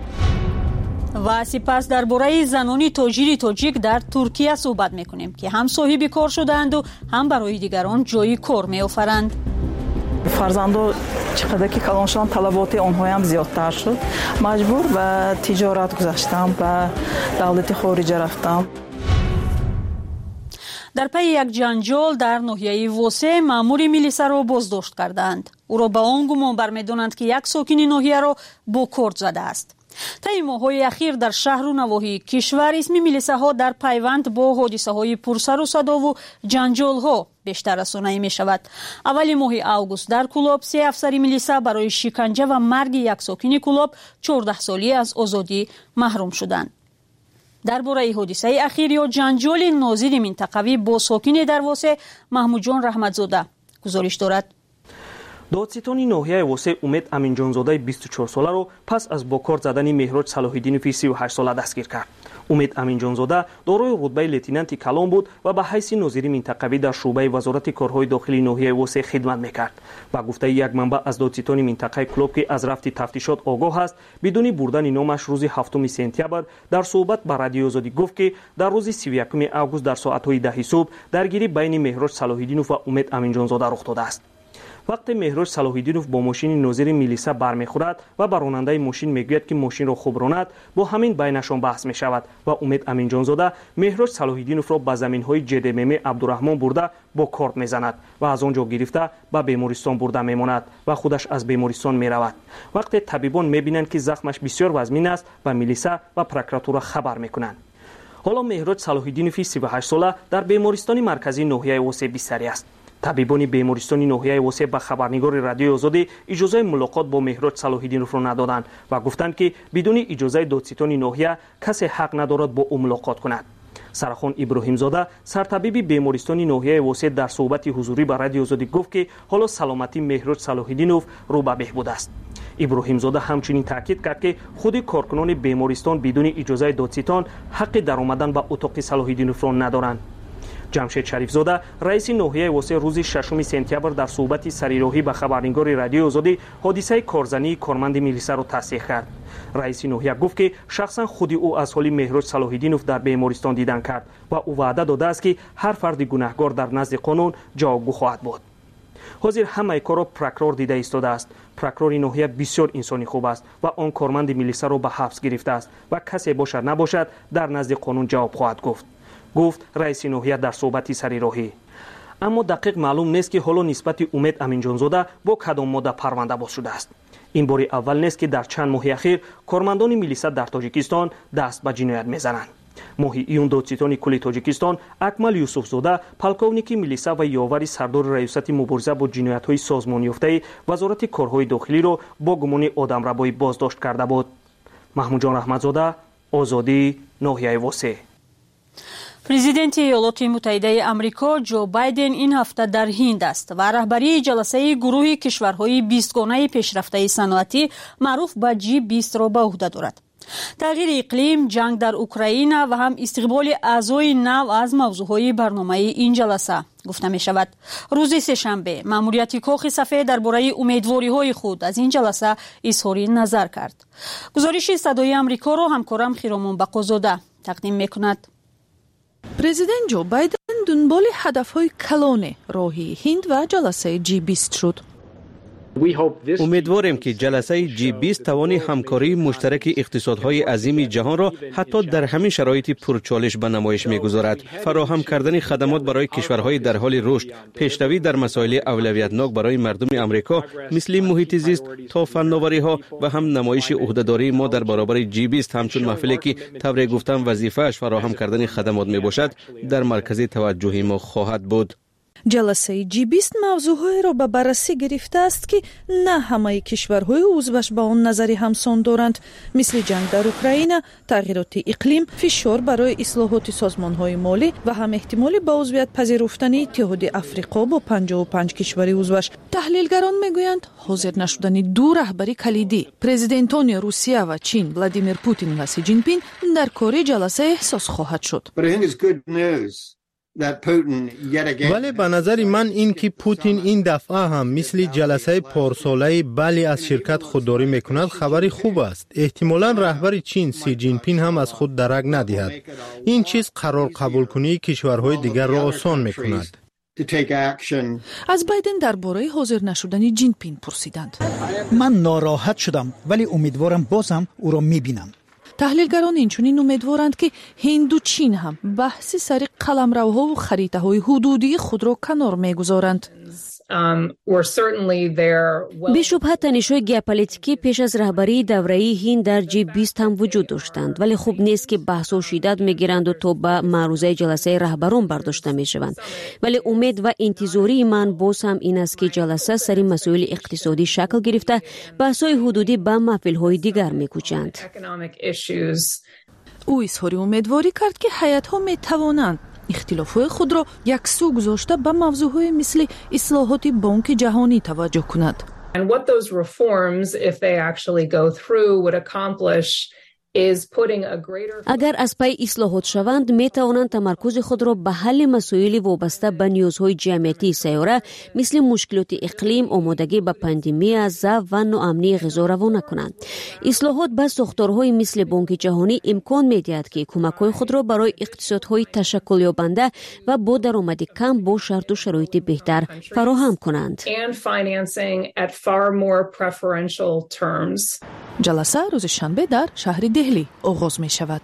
و سپس درباره زنان تاجر تاجیک در ترکیه صحبت می‌کنیم که هم صاحب کار شدند و هم برای دیگران جای کار می‌آفرند. فرزندو چقدر که کلان شدن طلبات آنها هم زیادتر شد. مجبور به تجارت گذاشتم، به دولت خارجی رفتم. در پی یک جنجال در ناحیه واسه مأمور میلیسا را بازداشت کردند. او را به آن گمان برمی‌دارند که یک ساکن ناحیه را با کارد زده است. طی ماه‌های اخیر در شهر و نواحی کشور اسمی میلیساها در پیوند با حادثه‌های پرسر و صدا و جنجال‌ها بیشتر رسانه‌ای می‌شود. اول ماه اوگوست در کلاب سه افسر میلیسا برای شکنجه و مرگ یک ساکن کلاب چهارده سالی از آزادی محروم شدند. درباره حادثه اخیر یا جنجال ناظر منطقوی با ساکن دروازه محمود جان رحمتزاده گزارش دارد. دادستان ناحیه واسه امید امینجانزاده بیست و چهار ساله رو پس از با کار زدن مهراج صلاح‌الدینوف سی و هشت ساله دستگیر کرد. امید امینجانزاده دارای رتبه لتینانت کلان بود و به حیث ناظر منطقوی در شعبه وزارت کارهای داخلی ناحیه واسه خدمت میکرد. با گفته یک منبع از دادستان منطقه کلوب که از رفت تفتیشات آگاه است، بدون بردن نامش روز هفتم سپتامبر در صحبت با رادیو آزادی گفت که در روز سی و یکم اوگوست در ساعت‌های ده صبح درگیری بین مهراج صلاح‌الدینوف و امید امینجانزاده رخ داده است. وقتی مهراج صلاح‌الدینوف با ماشین ناظر میلیسا برمیخورد و بر راننده ماشین میگوید که ماشین را خوب راند، با همین بینشان بحث می شود و امید امینجانزاده مهراج صلاح‌الدینوف را به زمین‌های جدمم عبدالرحمن برده با کارت میزند و از آنجا گرفته به بیمارستان برده میماند و خودش از بیمارستان میرود. وقتی طبیبان میبینند که زخمش بسیار وزمین است و میلیسا و پروکراتور خبر میکنند. حالا مهراج صلاح‌الدینوف سی و هشت ساله در بیمارستان مرکزی ناحیه واسه بستری است. طبیبان بیمارستان ناحیه واسه به خبرنگار رادیو آزادی اجازه ملاقات با مهراج صلاح‌الدینوف را ندادند و گفتند که بدون اجازه دادستان ناحیه کسی حق ندارد با او ملاقات کند. سرخان ابراهیم زاده سرطبیب بیمارستان ناحیه واسه در صحبت حضوری با رادیو آزادی گفت که حالا سلامتی مهراج صلاح‌الدینوف رو به بهبود است. ابراهیم زاده همچنین تاکید کرد که خود کارکنان بیمارستان بدون اجازه دادستان حق در آمدن به اتاق صلاح‌الدینوف را ندارند. جمشید شریف زاده رئیس ناحیه واسه روز ششم سپتامبر در صحبت سریراهی به خبرنگار رادیو آزادی حادثه کارزنی کارمند میلیسا را تصدیق کرد. رئیس ناحیه گفت که شخصا خود او از حال مهراج صلاح‌الدینوف در بیمارستان دیدن کرد و او وعده داده است که هر فرد گناهکار در نزد قانون جوابگو خواهد بود. حاضر همه کارا پروکرور دیده ایستاده است. پروکرور ناحیه بسیار انسانی خوب است و آن کارمند میلیسا را به حبس گرفته است و کسی باشد نباشد در نزد قانون جواب خواهد گفت. گفت رئیس ناحیه در صحبتی سریراهی. اما دقیق معلوم نیست که حالا نسبت امید امینجانزاده با کدام ماده پرونده باز شده است. این بار اول نیست که در چند ماه اخیر کارمندان میلیسا در تاجیکستان دست به جنایت میزنند. ماه ایون دادستان کل تاجیکستان اکمل یوسفزاده پالکونیکی میلیسا و یاوری سردار ریاست مبارزه با جنایت‌های سازمان یافته وزارت کارهای داخلی را با گمان آدمربایی بازداشت کرده بود. محمود جان رحمتزاده، آزادی، ناحیه واسه. پرزیدنت ایالات متحده آمریکا جو بایدن این هفته در هند است و رهبری جلسه گروه کشورهای بیست گانه پیشرفته صنعتی معروف به جی بیست را به عهده دارد. تغییر اقلیم، جنگ در اوکراین و هم استقبال اعضای نو از موضوعهای برنامه این جلسه گفته می شود. روز سه‌شنبه ماموریت کاخ سفید درباره امیدواری‌های خود از این جلسه اظهار نظر کرد. گزارش صدای آمریکا را همکارم خیرامون بقازاده تقدیم می‌کند. پرزیدنت جو بایدن دنبال هدف‌های کلان راهی هند و جلسه جی بیست شد. امیدواریم که جلسه جی بیست توان همکاری مشترک اقتصادهای عظیم جهان را حتی در همین شرایط پرچالش به نمایش می‌گذارد. فراهم کردن خدمات برای کشورهای در حال رشد، پیشروی در مسائل اولویتناک برای مردم آمریکا مثل محیط زیست تا فناوری‌ها و هم نمایش عهده‌داری ما در برابر جی بیست همچون محفلی که طور گفتم وظیفه‌اش فراهم کردن خدمات میباشد در مرکز توجه ما خواهد بود. جلسه جی بیست موضوعی را به بررسی گرفته است که نه همه کشورهای عضوش با آن نظری همسان دارند، مثل جنگ در اوکراین، تغییرات اقلیم، فشار برای اصلاحات سازمانهای مالی و هم احتمال به عضویت پذیرفتن اتحاد افریقا با پنجاه و پنج کشور عضوش. تحلیلگران میگویند حاضر نشدن دو رهبری کلیدی، پرزیدنتان روسیه و چین ولادیمیر پوتین و سی جین پینگ در کار جلسه احساس خواهد شد. ولی به نظر من این که پوتین این دفعه هم مثل جلسه پارساله بلی از شرکت خودداری میکند خبری خوب است. احتمالاً رهبر چین سی جین پینگ هم از خود درک ندهد. این چیز قرار قبول کنی کشورهای دیگر را آسان میکند. از بایدن درباره حاضر نشدن جین پینگ پرسیدند. من ناراحت شدم ولی امیدوارم بازم او را میبینم. تحلیلگران اینچنین امیدوارند که هند و چین هم بحث سر قلمروها و خریطه‌های حدودی خود را کنار میگذارند. بیشبه تنش‌های ژئوپلیتیکی پیش از رهبری دوره‌ای هند در جی بیست هم وجود داشتند، ولی خوب نیست که بحث و شدت میگیرند و تا به معروضه جلسه رهبران برداشته میشوند. ولی امید و انتظاری من باز هم این است که جلسه سری مسائل اقتصادی شکل گرفته بحث‌های حدودی به محفل‌های دیگر می‌کوچند. او اظهار امیدواری کرد که هیئت‌ها می‌توانند اختلاف‌های خود را یکسو گذاشته به موضوع‌های مثل اصلاحات بانک جهانی توجه کند. And what those reforms, if they actually go through, would accomplish is putting a greater... اگر از پای اصلاحات شوند می توانند تمرکز خود را به حل مسائل وابسته به نیازهای جمعیتی سیاره مثل مشکلات اقلیم، آمادگی به پاندمی، ضعف و ناامنی غذا روانه کنند. اصلاحات به ساختارهای مثل بانک جهانی امکان می دهد که کمک‌های خود را برای اقتصادهای تشکل یابنده و با درآمد کم با شرط و شرایط بهتر فراهم کنند. And financing at far more preferential terms. جلسه روز شنبه در شهر دهلی آغاز می شود.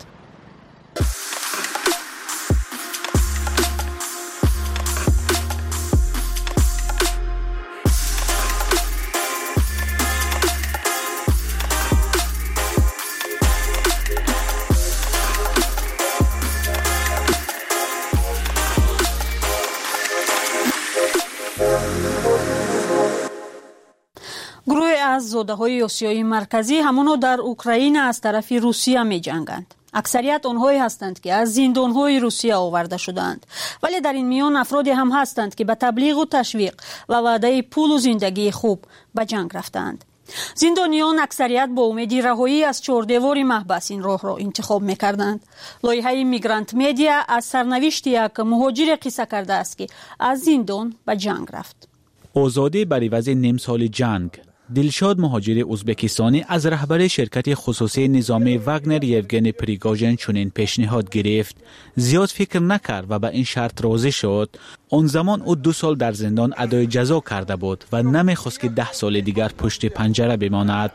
گروه از زاده‌های آسیای مرکزی همونو در اوکراین از طرف روسیه می جنگند. اکثریت آنهایی هستند که از زندان‌های روسیه آورده شدند، ولی در این میان افرادی هم هستند که به تبلیغ و تشویق و وعده پول و زندگی خوب به جنگ رفتند. زندانیان اکثریت با امید رهایی از چهاردیوار محبس این راه را انتخاب می‌کردند. لایحه میگرانت مدیا از سرنوشت یک مهاجر قصه کرده است که از زندان به جنگ رفت. آزادی بر عوض نیم سال جنگ. دلشاد مهاجر ازبکستانی از رهبر شرکت خصوصی نظامی واگنر یوگنی پریگوژن چنین پیشنهاد گرفت. زیاد فکر نکرد و به این شرط راضی شد. اون زمان او دو سال در زندان ادای جزا کرده بود و نمیخواست که ده سال دیگر پشت پنجره بماند.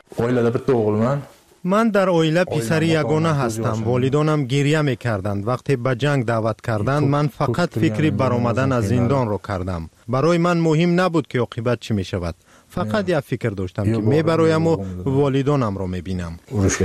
من در اویله پسر یگانه هستم. والدانم گریه می کردند. وقتی به جنگ دعوت کردند من فقط فکری برآمدن از زندان رو کردم. برای من مهم نبود که عاقبت چی می شود. فقط یک فکر داشتم که می برایم و والدانم رو می بینم.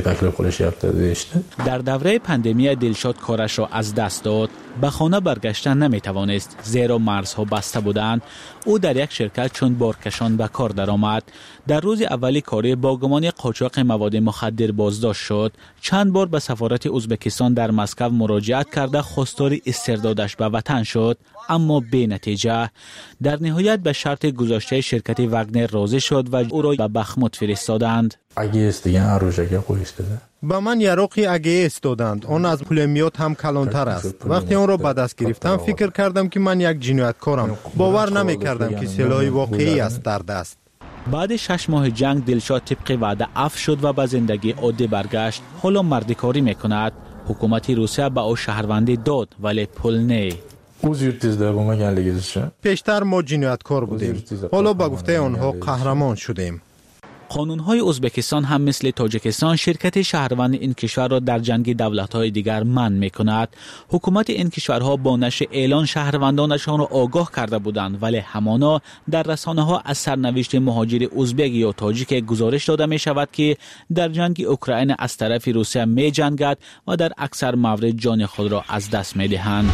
در دوره پاندمی دلشاد کارش را از دست داد. به خانه برگشتن نمی توانست زیرا مرزها بسته بودند. او در یک شرکت چون بارکشان به کار درآمد. در روز اولی کاری با گمان قاچاق مواد مخدر بازداشت شد. چند بار به سفارت ازبکستان در مسکو مراجعت کرده خواستار استردادش به وطن شد، اما بی نتیجه. در نهایت به شرط گذاشته شرکت واگنر راضی شد و او را به بخموت فرستادند. با من یراقی اگیس دادند. آن از پولمیات هم کلانتر است. وقتی آن را به دست گرفتم فکر کردم که من یک جنایتکارم. باور نمی کردم که سلاح واقعی است در دست. بعد شش ماه جنگ دلشاد طبق وعده عفو شد و به زندگی عادی برگشت. حالا مردکاری میکند. حکومت روسیه به او شهروندی داد ولی پول نه. پیشتر ما جنایتکار بودیم. حالا به گفته آنها قهرمان شدیم. قانون‌های ازبکستان هم مثل تاجیکستان شرکت شهروند این کشور را در جنگ دولت‌های دیگر منع می‌کند. حکومت این کشورها با نشر اعلان شهروندانشان را آگاه کرده بودند، ولی همانا در رسانه‌ها از سرنوشت مهاجر ازبک یا تاجیک گزارش داده می‌شود که در جنگ اوکراین از طرف روسیه می‌جنگد و در اکثر موارد جان خود را از دست می‌دهند.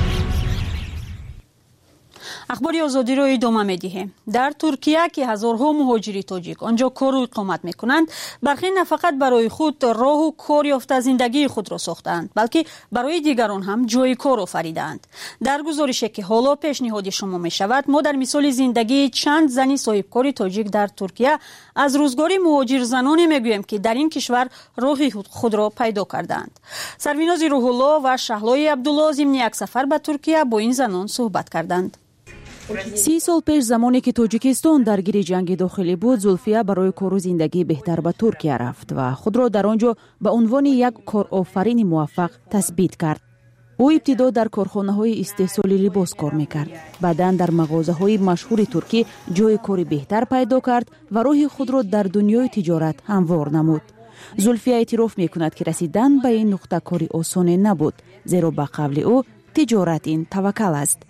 اخبار آزادی رو ادامه می‌دهیم. در ترکیه که هزارها مهاجری تاجیک آنجا کار و اقامت می‌کنند، برخی نه فقط برای خود راه و کار یافته زندگی خود را ساختند، بلکه برای دیگران هم جای کار آفریدند. در گزارشی که حالا پیشنهاد شما می‌شود، ما در مثال زندگی چند زنی صاحبکار تاجیک در ترکیه از روزگار مهاجر زنانی می‌گوییم که در این کشور راه خود را پیدا کردند. سرویناز روح الله و شهلای عبدالله ضمن یک سفر به ترکیه با این زنان صحبت کردند. سی سال پیش زمانی که تاجیکستان درگیر جنگ داخلی بود، زلفیه برای کار و زندگی بهتر به ترکیه رفت و خود را در آنجا به عنوان یک کارآفرین موفق تثبیت کرد. او ابتدا در کارخانه‌های استحصال لباس کار می‌کرد. بعداً در مغازه‌های مشهور ترکی جای کاری بهتر پیدا کرد و راه خود را در دنیای تجارت هموار نمود. زلفیه اعتراف می‌کند که رسیدن به این نقطه کاری آسان نبود، زیرا به قول او تجارت این توکل است.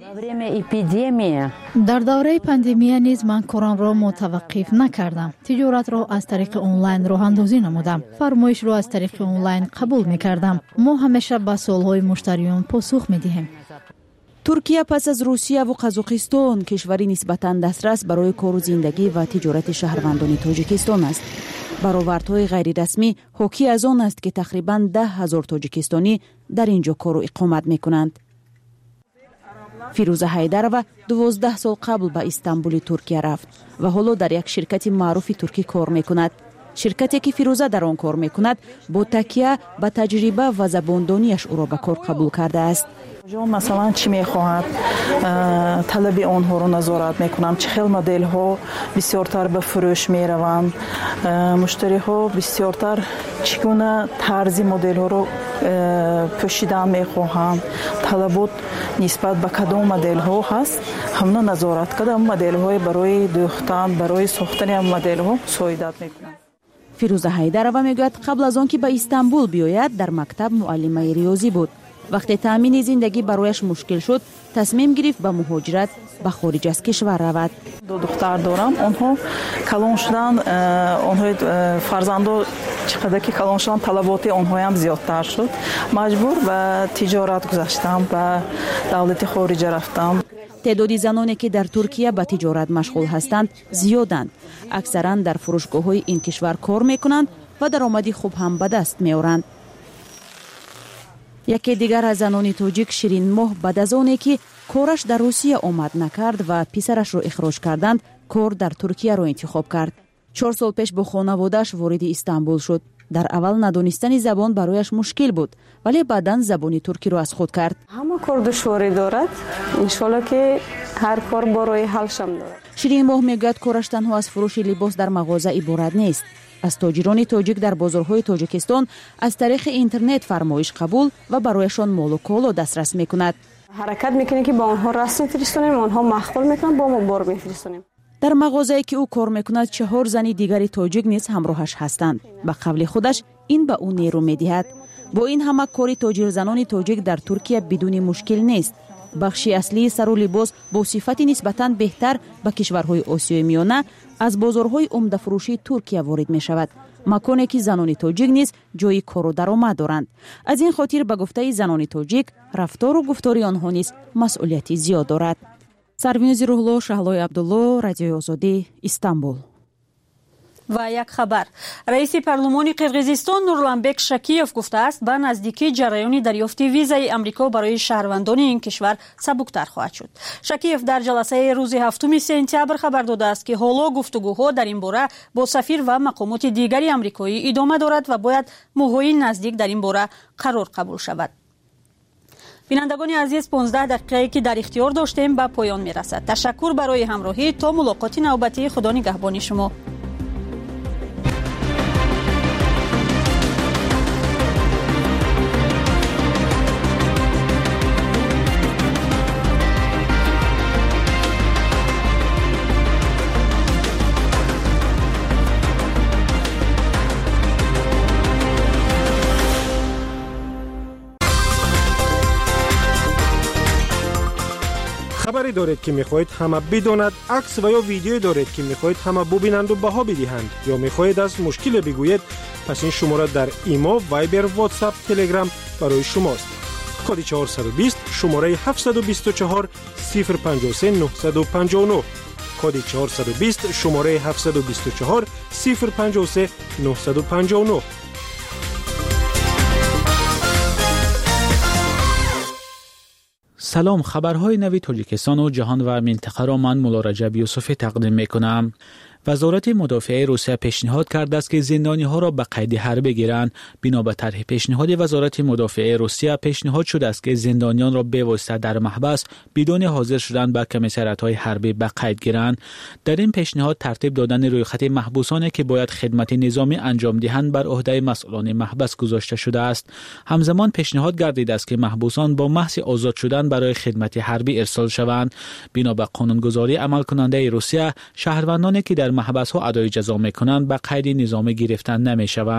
در دوره پاندemia نیز من کارم را متوقف نکردم. تجارت را از طریق آنلاین راه اندازی نمودم. فرمایش را از طریق آنلاین قبول می‌کردم. ما همیشه به سوال‌های مشتریان پاسخ می‌دهیم. ترکیه پس از روسیه و قزاقستان کشوری نسبتاً دسترس برای کار و زندگی و تجارت شهروندان تاجیکستان است. برآوردهای غیر رسمی حاکی از آن است که تقریباً ده هزار تاجیکستانی در اینجا کار و اقامت می‌کنند. فیروزه حیدرова دوازده سال قبل به استانبول ترکیه رفت و حالا در یک شرکت معروف ترکی کار می‌کند. شرکتی که فیروزه در آن کار می‌کند با تکیه به تجربه و زباندانیش او را به کار قبول کرده است. مثلا چی میخواهد طلب آنها رو نظارت میکنم، چه خیل مدل ها بسیارتر به فروش میروند، مشتری ها بسیارتر چگونه طرز مدل ها رو پوشیدن میخواهند، طلبات نسبت به کدام مدل ها هست همنا نظارت کردم. مدل های برای دوختن برای ساختن مدل ها سعادت میکنم. فیروزه حیدرова میگوید قبل از آن که به استانبول بیاید در مکتب معلمه ریاضی بود. وقتی تامین زندگی برایش مشکل شد تصمیم گرفت به مهاجرت به خارج از کشور رود. دو دختر دارم، آنها کلان شدن، آنها فرزندان چقدر که کلان شدن طلبات آنها هم زیادتر شد. مجبور به تجارت گذاشتم، به دولت خارج رفتم. تعداد زنانی که در ترکیه به تجارت مشغول هستند زیادند. اکثرا در فروشگاه‌های این کشور کار میکنند و درآمدی خوب هم به دست میآورند. یکی دیگر از زنان تاجیک شیرین ماه بعد از آنی که کارش در روسیه آمد نکرد و پسرش را اخراج کردند کار در ترکیه را انتخاب کرد. چهار سال پیش با خانواده‌اش وارد استانبول شد. در اول ندانستن زبان برایش مشکل بود ولی بعداً زبان ترکی را از خود کرد. همه کار دشواری دارد، انشالله که هر کار برای حلشم دارد. شیرین ماه میگوید کارش تنها از فروش لباس در مغازه عبارت نیست. از تاجران تاجیک در بازارهای تاجیکستان از طریق اینترنت فرمایش قبول و برایشان مال و کالا دسترس میکند. حرکت میکنه که با آنها رسم میفرستونیم، آنها مخفل میکنن، با ما بار میفرستونیم. در مغازه‌ای که او کار میکند چهار زن دیگری تاجیک نیز همراهش هستند. به قول خودش این به او نیرو میدهد. با این همه کاری تاجر زنان تاجیک در ترکیه بدون مشکل نیست. بخشی اصلی سر و لباس با صفت نسبتاً بهتر به کشورهای آسیای میانه از بازارهای عمده فروشی ترکیه وارد می شود. مکانی که زنان تاجیک نیز جای کار و درآمد دارند. از این خاطر به گفته زنان تاجیک رفتار و گفتار آنها نیز مسئولیتی زیاد دارد. سروینوز روحلو، شهلای عبدالله، رادیوی آزادی، استانبول. و یک خبر، رئیس پارلمان قرقیزستان نورلانبک شکیف گفته است به نزدیکی جریان دریافت ویزای آمریکا برای شهروندان این کشور سبکتر خواهد شد. شکیف در جلسه روز هفتم سپتامبر خبر داده است که حالا گفتگوها در این باره با سفیر و مقامات دیگری آمریکایی ادامه دارد و باید ماه‌های نزدیک در این باره قرار قبول شود. بینندگان عزیز، پانزده دقیقه‌ای که در اختیار داشتیم به پایان میرسد. تشکر برای همراهی. تا ملاقات نوبتی، خدا نگهبان شما. خبری دارید که میخواهید همه بداند، عکس و یا ویدیویی دارید که میخواهید همه ببینند و بها بدهند یا میخواهید از مشکل بگویید، پس این شماره در ایمو، وایبر، واتساپ، تلگرام برای شماست. کد چهارصد و بیست شماره هفتصد و بیست و چهار صفر پنجاه و سه نهصد و پنجاه و نه. کد چهارصد و بیست شماره هفتصد و بیست و چهار صفر پنجاه و سه نهصد و پنجاه و نه. سلام، خبرهای نوی تاجیکستان و جهان و منطقه را من مولا رجب یوسفی تقدیم میکنم. وزارت مدافع روسیه پیشنهاد کرده است که زندانی ها را به قید حربی گیرند. بنا به طرح پیشنهاد وزارت مدافع روسیه پیشنهاد شده است که زندانیان را به واسطه در محبس بدون حاضر شدن به کمیسریات های حربی به قید گیرند. در این پیشنهاد ترتیب دادن رویخط محبوسانی که باید خدمت نظامی انجام دهند بر عهده مسئولان محبس گذاشته شده است. همزمان پیشنهاد گردیده است که محبوسان با محض آزاد شدن برای خدمت حربی ارسال شوند. بنا به قانونگذاری عمل کننده روسیه، شهروندانی که در محبس ها ادای جزا میکنند به قید نظامی گرفتن نمی شوند.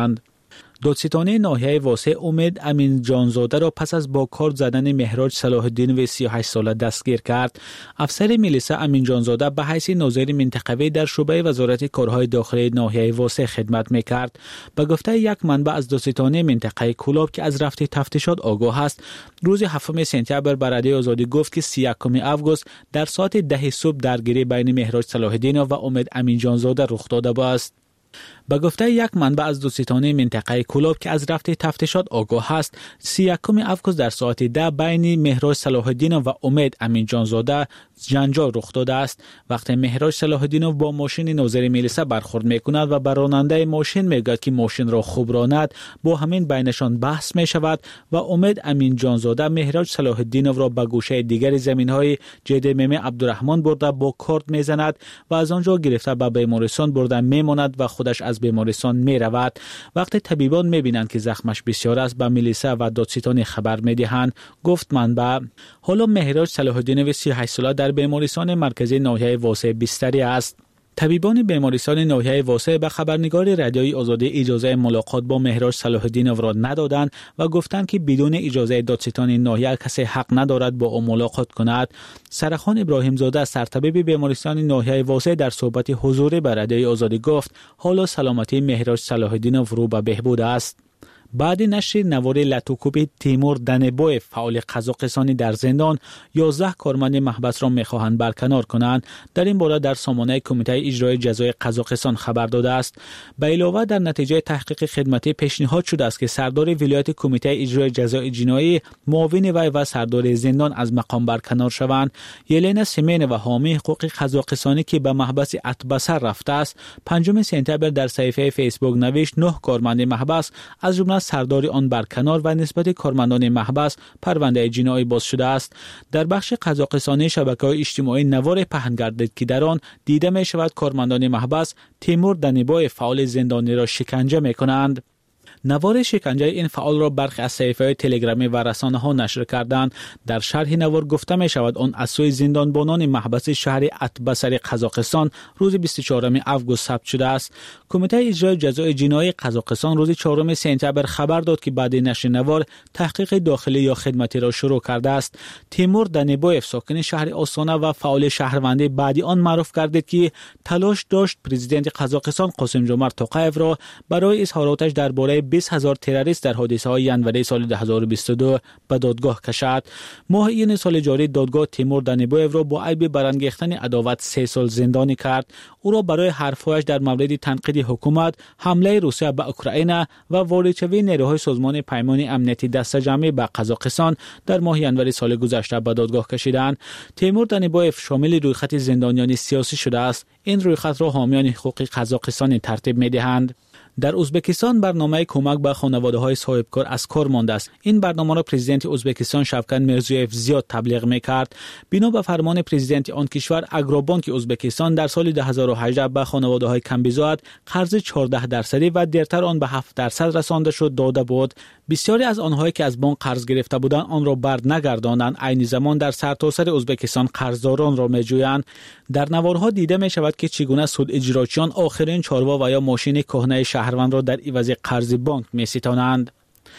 دادستانی ناحیه واسه امید امین جانزاده را پس از با کارت زدن مهراج صلاح الدین و سی و هشت ساله دستگیر کرد. افسر میلیسا امین جانزاده به حیث ناظر منطقوی در شعبه وزارت کارهای داخلی ناحیه واسه خدمت میکرد. به گفته یک منبع از دادستانی منطقه کولاب که از رفت تفتیشات آگاه است، روز هفتم سپتامبر به رادیو آزادی گفت که سی و یکم آگوست در ساعت ده صبح درگیری بین مهراج صلاح الدین و امید امین جانزاده رخ داده است. به گفته یک منبع از دادستانی منطقه کولاب که از رفت تفتیشات آگاه است، سی و یکم آگوست در ساعت ده بین مهراج صلاح الدین و امید امین جانزاده جنجال رخ داده است. وقتی مهراج صلاح الدین با ماشین ناظر میلیسا برخورد میکند و بر راننده ماشین میگوید که ماشین را خوب راند، با همین بینشان بحث می شود و امید امین جانزاده مهراج صلاح الدین را به گوشه دیگر زمینهای جدمم عبدالرحمن برده با کارت میزند و از آنجا گرفته به بیمارستان برده میماند و خودش از بیمارستان می رود. وقتی طبیبان می بینند که زخمش بسیار است، به میلیسا و دادستانی خبر می دهند. گفت منبع حالا مهراج صلاح الدین و سی و هشت ساله در بیمارستان مرکزی ناحیه واسه بستری است. طبیبان بیمارستان ناحیه واسه به خبرنگار رادیوی آزادی اجازه ملاقات با مهراج صلاح الدین را ندادند و گفتند که بدون اجازه دادستان ناحیه کسی حق ندارد با او ملاقات کند. سرخان ابراهیم زاده سرطبیب بیمارستان ناحیه واسه در صحبت حضوری به رادیوی آزادی گفت حالا سلامتی مهراج صلاح الدین رو به بهبود است. بعد نشر نوار لاتوکوب تیمور دنبویف فعال قزاقستانی در زندان یازده کارمند محبس را می‌خواهند برکنار کنند. در این باره در سامانه کمیته اجرای جزای قزاقستان خبر داده است. به علاوه در نتیجه تحقیق خدمتی پیشنهاد شده است که سردار ولایت کمیته اجرای جزای جنایی معاون وی و سردار زندان از مقام برکنار شوند. یلنا سیمین و حامی حقوق قزاقستانی که به محبس اتبسر رفته است، پنجم سپتامبر در صفحه فیسبوک نوشت نه کارمند محبس از جمله سرداری آن برکنار و نسبت کارمندان محبس پرونده جنایی باز شده است. در بخش قزاقستانی شبکه‌های اجتماعی نوار پهن گردید که در آن دیده می شود کارمندان محبس تیمور دنبای فعال زندانی را شکنجه می کنند. نوار شکنجه این فعال را برخی از صفحه‌های تلگرامی و رسانه‌ها نشر کردند. در شرح نوار گفته می شود آن از سوی زندانبانان محبس شهر اتبسر قزاقستان روز بیست و چهارم آگوست ثبت شده است. کمیته اجرای جزای جنایی قزاقستان روز چهارم سپتامبر خبر داد که بعد نشر نوار تحقیق داخلی یا خدمتی را شروع کرده است. تیمور دنبویف ساکن شهر آستانه و فعال شهروندی بعدی آن معروف گردید که تلاش داشت پرزیدنت قزاقستان قاسم جمعت توقایف را برای اظهاراتش درباره بیست هزار تروریست در حادثه‌های ینوری سال دو هزار و بیست و دو به دادگاه کشد. ماه این سال جاری دادگاه تیمور دنبویف را با عیب برانگیختن عداوت سه سال زندانی کرد. او را برای حرف‌هایش در مورد تنقید حکومت، حمله روسیه به اوکراین و واردشوی نیروهای سازمان پیمان امنیتی دست جمعی به قزاقستان در ماه ینوری سال گذشته به دادگاه کشیدند. تیمور دنبویف شامل رویخط زندانیان سیاسی شده است. این رویخط را حامیان حقوق قزاقستان ترتیب می‌دهند. در ازبکستان برنامه کمک به خانواده‌های صاحبکار از کار مانده است. این برنامه را پرزیدنت ازبکستان شوکت میرزیویف زیاد تبلیغ می‌کرد. بنا به فرمان پرزیدنت آن کشور، اگروبانک ازبکستان در سال دو هزار و هجده به خانواده‌های کمبیزاد قرض چهارده درصدی و دیرتر آن به هفت درصد رسانده شد داده بود. بسیاری از آنهایی که از بانک قرض گرفته بودند آن را بر نگرداندند. عین زمان در سرتاسر ازبکستان قرضداران را می‌جویند. در نوارها دیده می‌شود که چگونه سود اجراچیان آخرین چاروا و یا ماشین کهنه شهروند را در عوض قرض بانک می‌ستانند.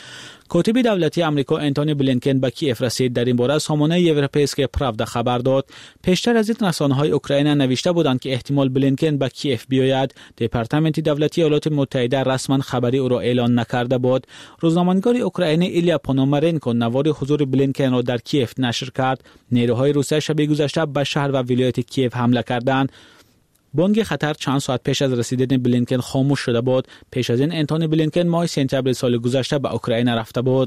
کاتب دولتی آمریکا انتونی بلینکن به کیف رسید. در این باره سامانه یوروپیسک پراودا خبر داد. پیشتر از این رسانه‌های اوکراین نوشته بودند که احتمال بلینکن به کیف بیاید. دپارتمان دولتی ایالات متحده رسما خبری او را اعلان نکرده بود. روزنامه‌نگار اوکراینی ایلیا پونومارنکو نوار حضور بلینکن را در کیف نشر کرد. نیروهای روسیه شب گذشته به شهر و ولایت کیف حمله کردند. بانگ خطر چند ساعت پیش از رسیدن بلینکن خاموش شده بود. پیش از این انتونی بلینکن ماه سپتامبر سال گذشته به اوکراین رفته بود.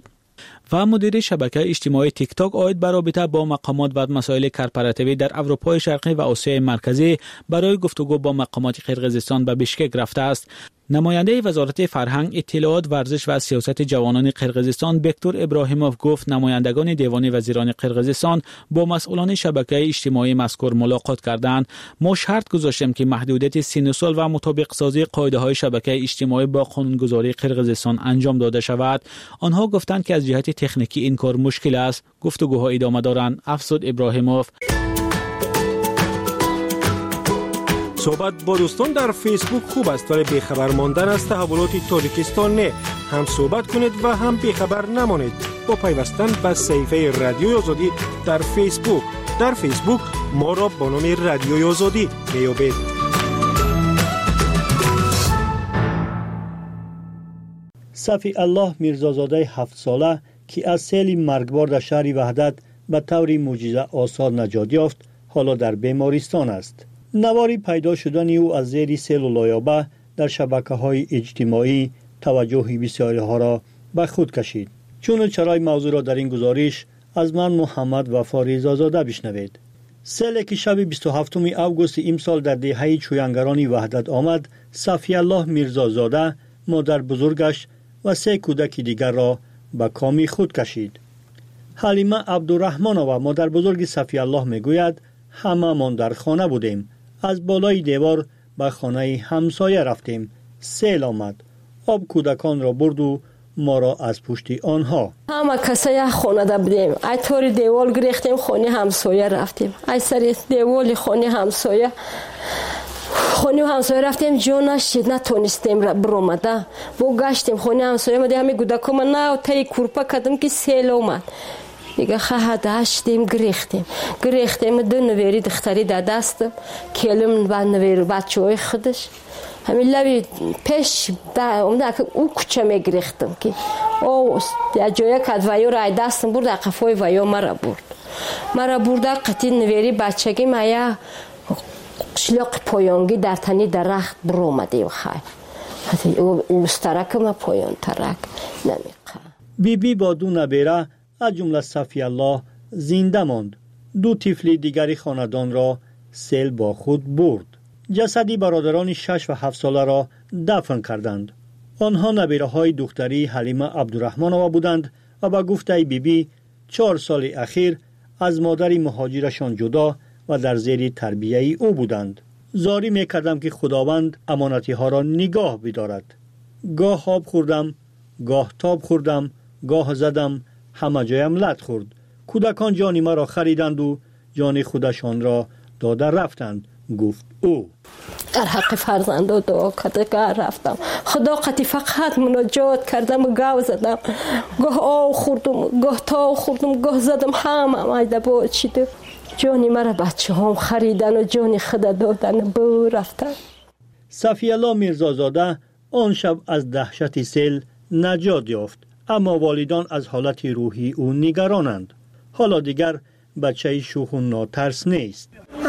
و مدیر شبکه اجتماعی تیک تاک آید به رابطه با مقامات و مسائل کارپراتیوی در اروپای شرقی و آسیای مرکزی برای گفتگو با مقامات قرقیزستان به بیشکک رفته است. نماینده وزارت فرهنگ، اطلاعات، ورزش و سیاست جوانان قرقیزستان بکتور ابراهیموف گفت نمایندگان دیوان وزیران قرقیزستان با مسئولان شبکه اجتماعی مذکور ملاقات کردند. ما شرط گذاشتیم که محدودیت سن و سال و مطابق سازی قاعده های شبکه اجتماعی با قانونگذاری قرقیزستان انجام داده شود. آنها گفتند که از جهت تکنیکی این کار مشکل است. گفتگوها ادامه دارند. افزود ابراهیموف. صحبت با دوستان در فیسبوک خوب است ولی بیخبر ماندن از تحولات تاجیکستان نه. هم صحبت کنید و هم بیخبر نمانید با پیوستن به صفحه رادیوی آزادی در فیسبوک. در فیسبوک ما را با نام رادیوی آزادی بیابید. صفی الله میرزازاده هفت ساله که از سیل مرگبار در شهر وحدت به طور معجزه آسا نجات یافت حالا در بیمارستان است. نواری پیدا شدن او از زیر سیل و لایابه در شبکه‌های اجتماعی توجه بسیاری ها را به خود کشید. چون چرای موضوع را در این گزارش از من محمد وفا ریزازاده بشنوید. سیلی که شب بیست و هفتم اوگوست امسال در دهه چوینگران وحدت آمد، صفی الله میرزازاده، مادر بزرگش و سه کودک دیگر را به کام خود کشید. حلیمه عبدالرحمنова مادر بزرگ صفی الله میگوید همه من در خانه بودیم. از بالای دیوار به خانه همسایه رفتیم. سیل آمد. آب کودکان را برد و ما را از پشت آنها. همه کسای خانه دا بودیم. ای طور دیوال گریختیم خانه همسایه رفتیم. ای سر دیوال خانه همسایه خانه همسایه رفتیم جانش نتونستیم برآمده. با گشتیم خانه همسایه ما دیگه کودکام نه تای کورپا کردم که سیل اومد. دیگه خواهد داشتیم گریختیم گریختیم دو نویری دختری در دستم کلم با نویر بچه های خودش همین لبی پیش اومده که او کچه می گریختم که او در جایی که ویو رای دستم برد در قفای ویو مرا برد مرا برده قطعی نویری بچگی مایا شلق پایانگی در تنی درخت بر اومده و خواهی او مسترک ما پایان ترک نمیقه. بی بی با دو نبیره از جمله صفی الله زنده ماند. دو طفل دیگری خاندان را سیل با خود برد. جسدی برادران شش و هفت ساله را دفن کردند. آنها نبیره های دختری حلیمه عبدالرحمنova بودند و با گفته بی بی چهار سال اخیر از مادر مهاجرشان جدا و در زیر تربیه او بودند. زاری میکردم که خداوند امانتی ها را نگاه بدارد. گاه آب خوردم، گاه تاب خوردم، گاه زدم، همه جایم لط خورد. کودکان جان ما را خریدند و جان خودشان را داده رفتند. گفت او در حق فرزنده دعا کرده که رفتم خدا قطعی فقط مناجات کردم و گاو زدم گاه آو خوردم گاه تاو خوردم گاه زدم همه مایده با چیده جانی مرا بچه هم خریدن و جانی خدا دادن با رفتن. صفی الله میرزازاده آن شب از دهشت سیل نجات یافت اما والدان از حالت روحی او نگرانند. حالا دیگر بچه شوخ و ناترس نیست.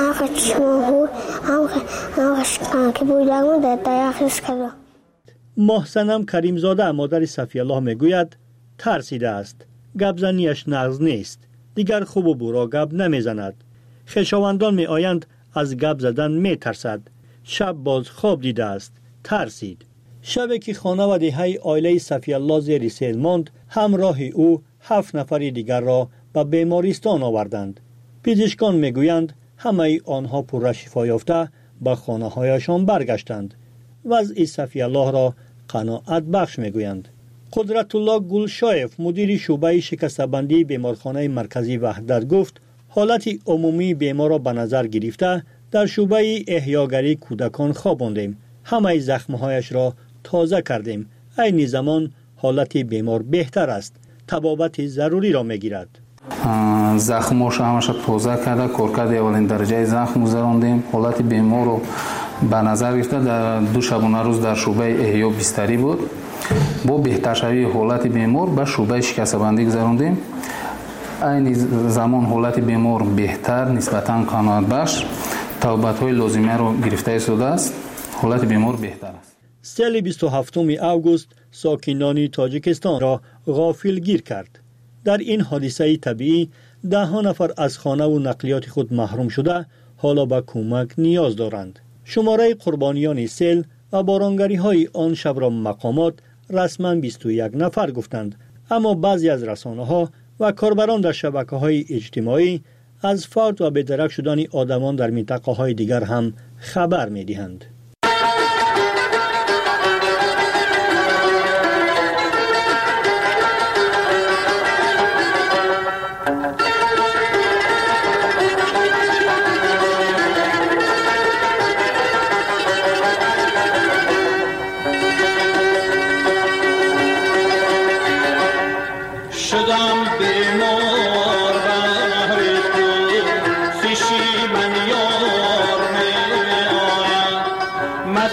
محسنم کریم زاده مادر صفی الله میگوید ترسیده است. گبزنیش نغز نیست. دیگر خوب و برا گب نمیزند. خویشاوندان می آیند از گب زدن می ترسد. شب باز خواب دیده است. ترسید. شبی که خانه و دهه عائله صفی الله زیر سیل ماند، همراه او هفت نفر دیگر را به بیمارستان آوردند. پزشکان میگویند همه آنها پر شفا یافته به خانه هایشان برگشتند. وضع صفی الله را قناعت بخش میگویند. قدرت الله گلشایف مدیر شعبه شکسته‌بندی بیمارخانه مرکزی وحدت گفت حالت عمومی بیمار را به نظر گرفته در شعبه احیاگری کودکان خواباندیم. همه زخمهایش را تازه کردیم. این زمان حالت بیمار بهتر است. طبابت ضروری را میگیرد. زخماش همش تازه کرده کارکرد اولین درجه زخم گذراندیم. حالت بیمار رو به نظر گرفته در دو شبانه روز در شعبه احیا بستری بود. با بهتر شوی حالت بیمار به شعبه شکسته‌بندی گذراندیم. این زمان حالت بیمار بهتر نسبتاً قناعت بخش توبت های لازمه رو گرفته ایستاده است. حالت بیمار بهتر است. سال بیست و هفتم اوگوست ساکنان تاجیکستان را غافل گیر کرد. در این حادثه طبیعی ده ها نفر از خانه و نقلیات خود محروم شده حالا به کمک نیاز دارند. شماره قربانیان سیل و بارانگری های آن شب را مقامات رسما بیست و یک نفر گفتند، اما بعضی از رسانه ها و کاربران در شبکه های اجتماعی از فوت و بدرک شدن آدمان در منطقه های دیگر هم خبر می دهند.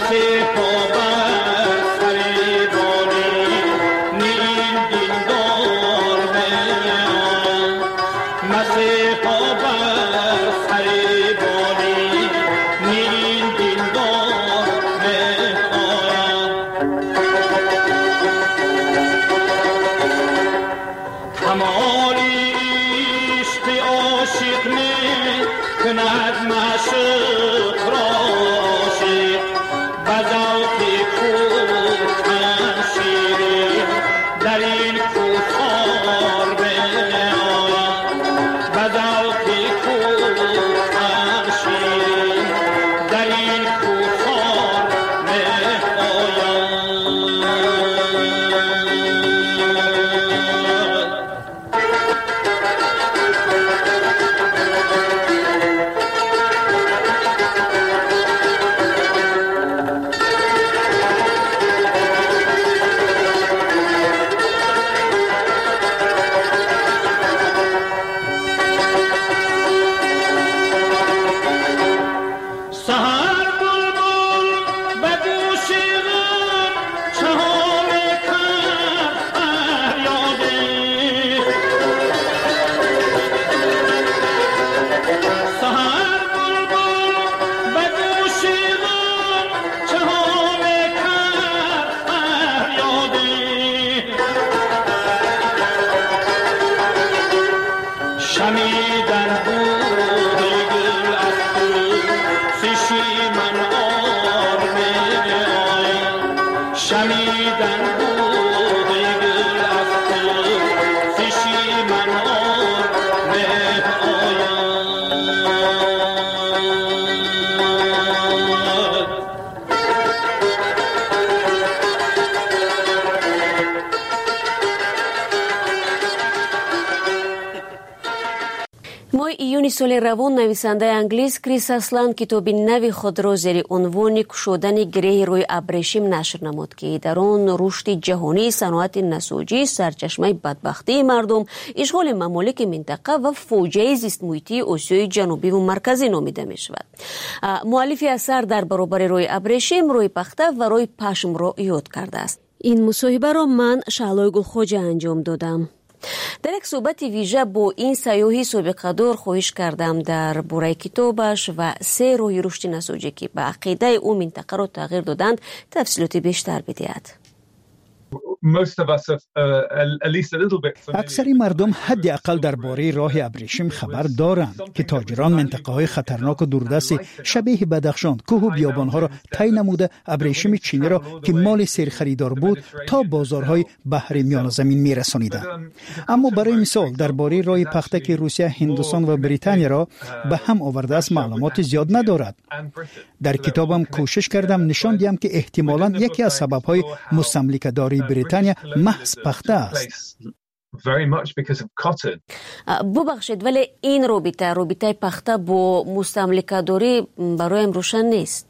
ایونی سال روان نویسنده انگلیس کریس اسلن کتاب نوی خود را زیر عنوان کشودن گره روی ابریشم نشر نمود که در آن رشد جهانی صنعت نساجی سرچشمه بدبختی مردم، اشغال ممالک منطقه و فوجه زیست محیطی آسیای جنوبی و مرکزی نامیده می شود. مؤلف اثر در برابر روی ابریشم، روی پخته و روی پشم را یاد کرده است. این مصاحبه را من شعلای گلخواجه انجام دادم. در یک صحبت ویژه با این سیاحی سابقه دار خواهش کردم در باره کتابش و سه راه رشد نساجی که به عقیده او منطقه را تغییر دادند تفصیلات بیشتر بدهد. اکثر مردم حداقل درباره راه ابریشم خبر دارند که تاجران منطقه های خطرناک و دوردست شبیه بدخشان، کوه و بیابان ها را طی نموده ابریشم چینی را که مال سرخریدار بود تا بازارهای بحر میان زمین می رسانیدند. اما برای مثال درباره راه پخته که روسیه، هندوستان و بریتانیا را به هم آورده است معلومات زیاد ندارد. در کتابم کوشش کردم نشان دهم که احتمالاً یکی از سبب‌های مستملکه‌داری بریتانیا محض پخته است. ببخشید ولی این رابطه رابطه پخته با مستملکه‌داری برایم روشن نیست.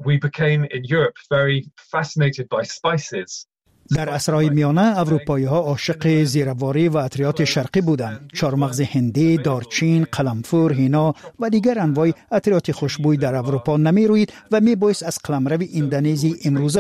در عصرهای میانه اروپایی ها عاشق زیرواری و عطریات شرقی بودند. چارمغز هندی، دارچین، قلمفور، هینا و دیگر انواع عطریات خوشبوی در اروپا نمی روید و می باعث از قلمرو اندونزی امروزه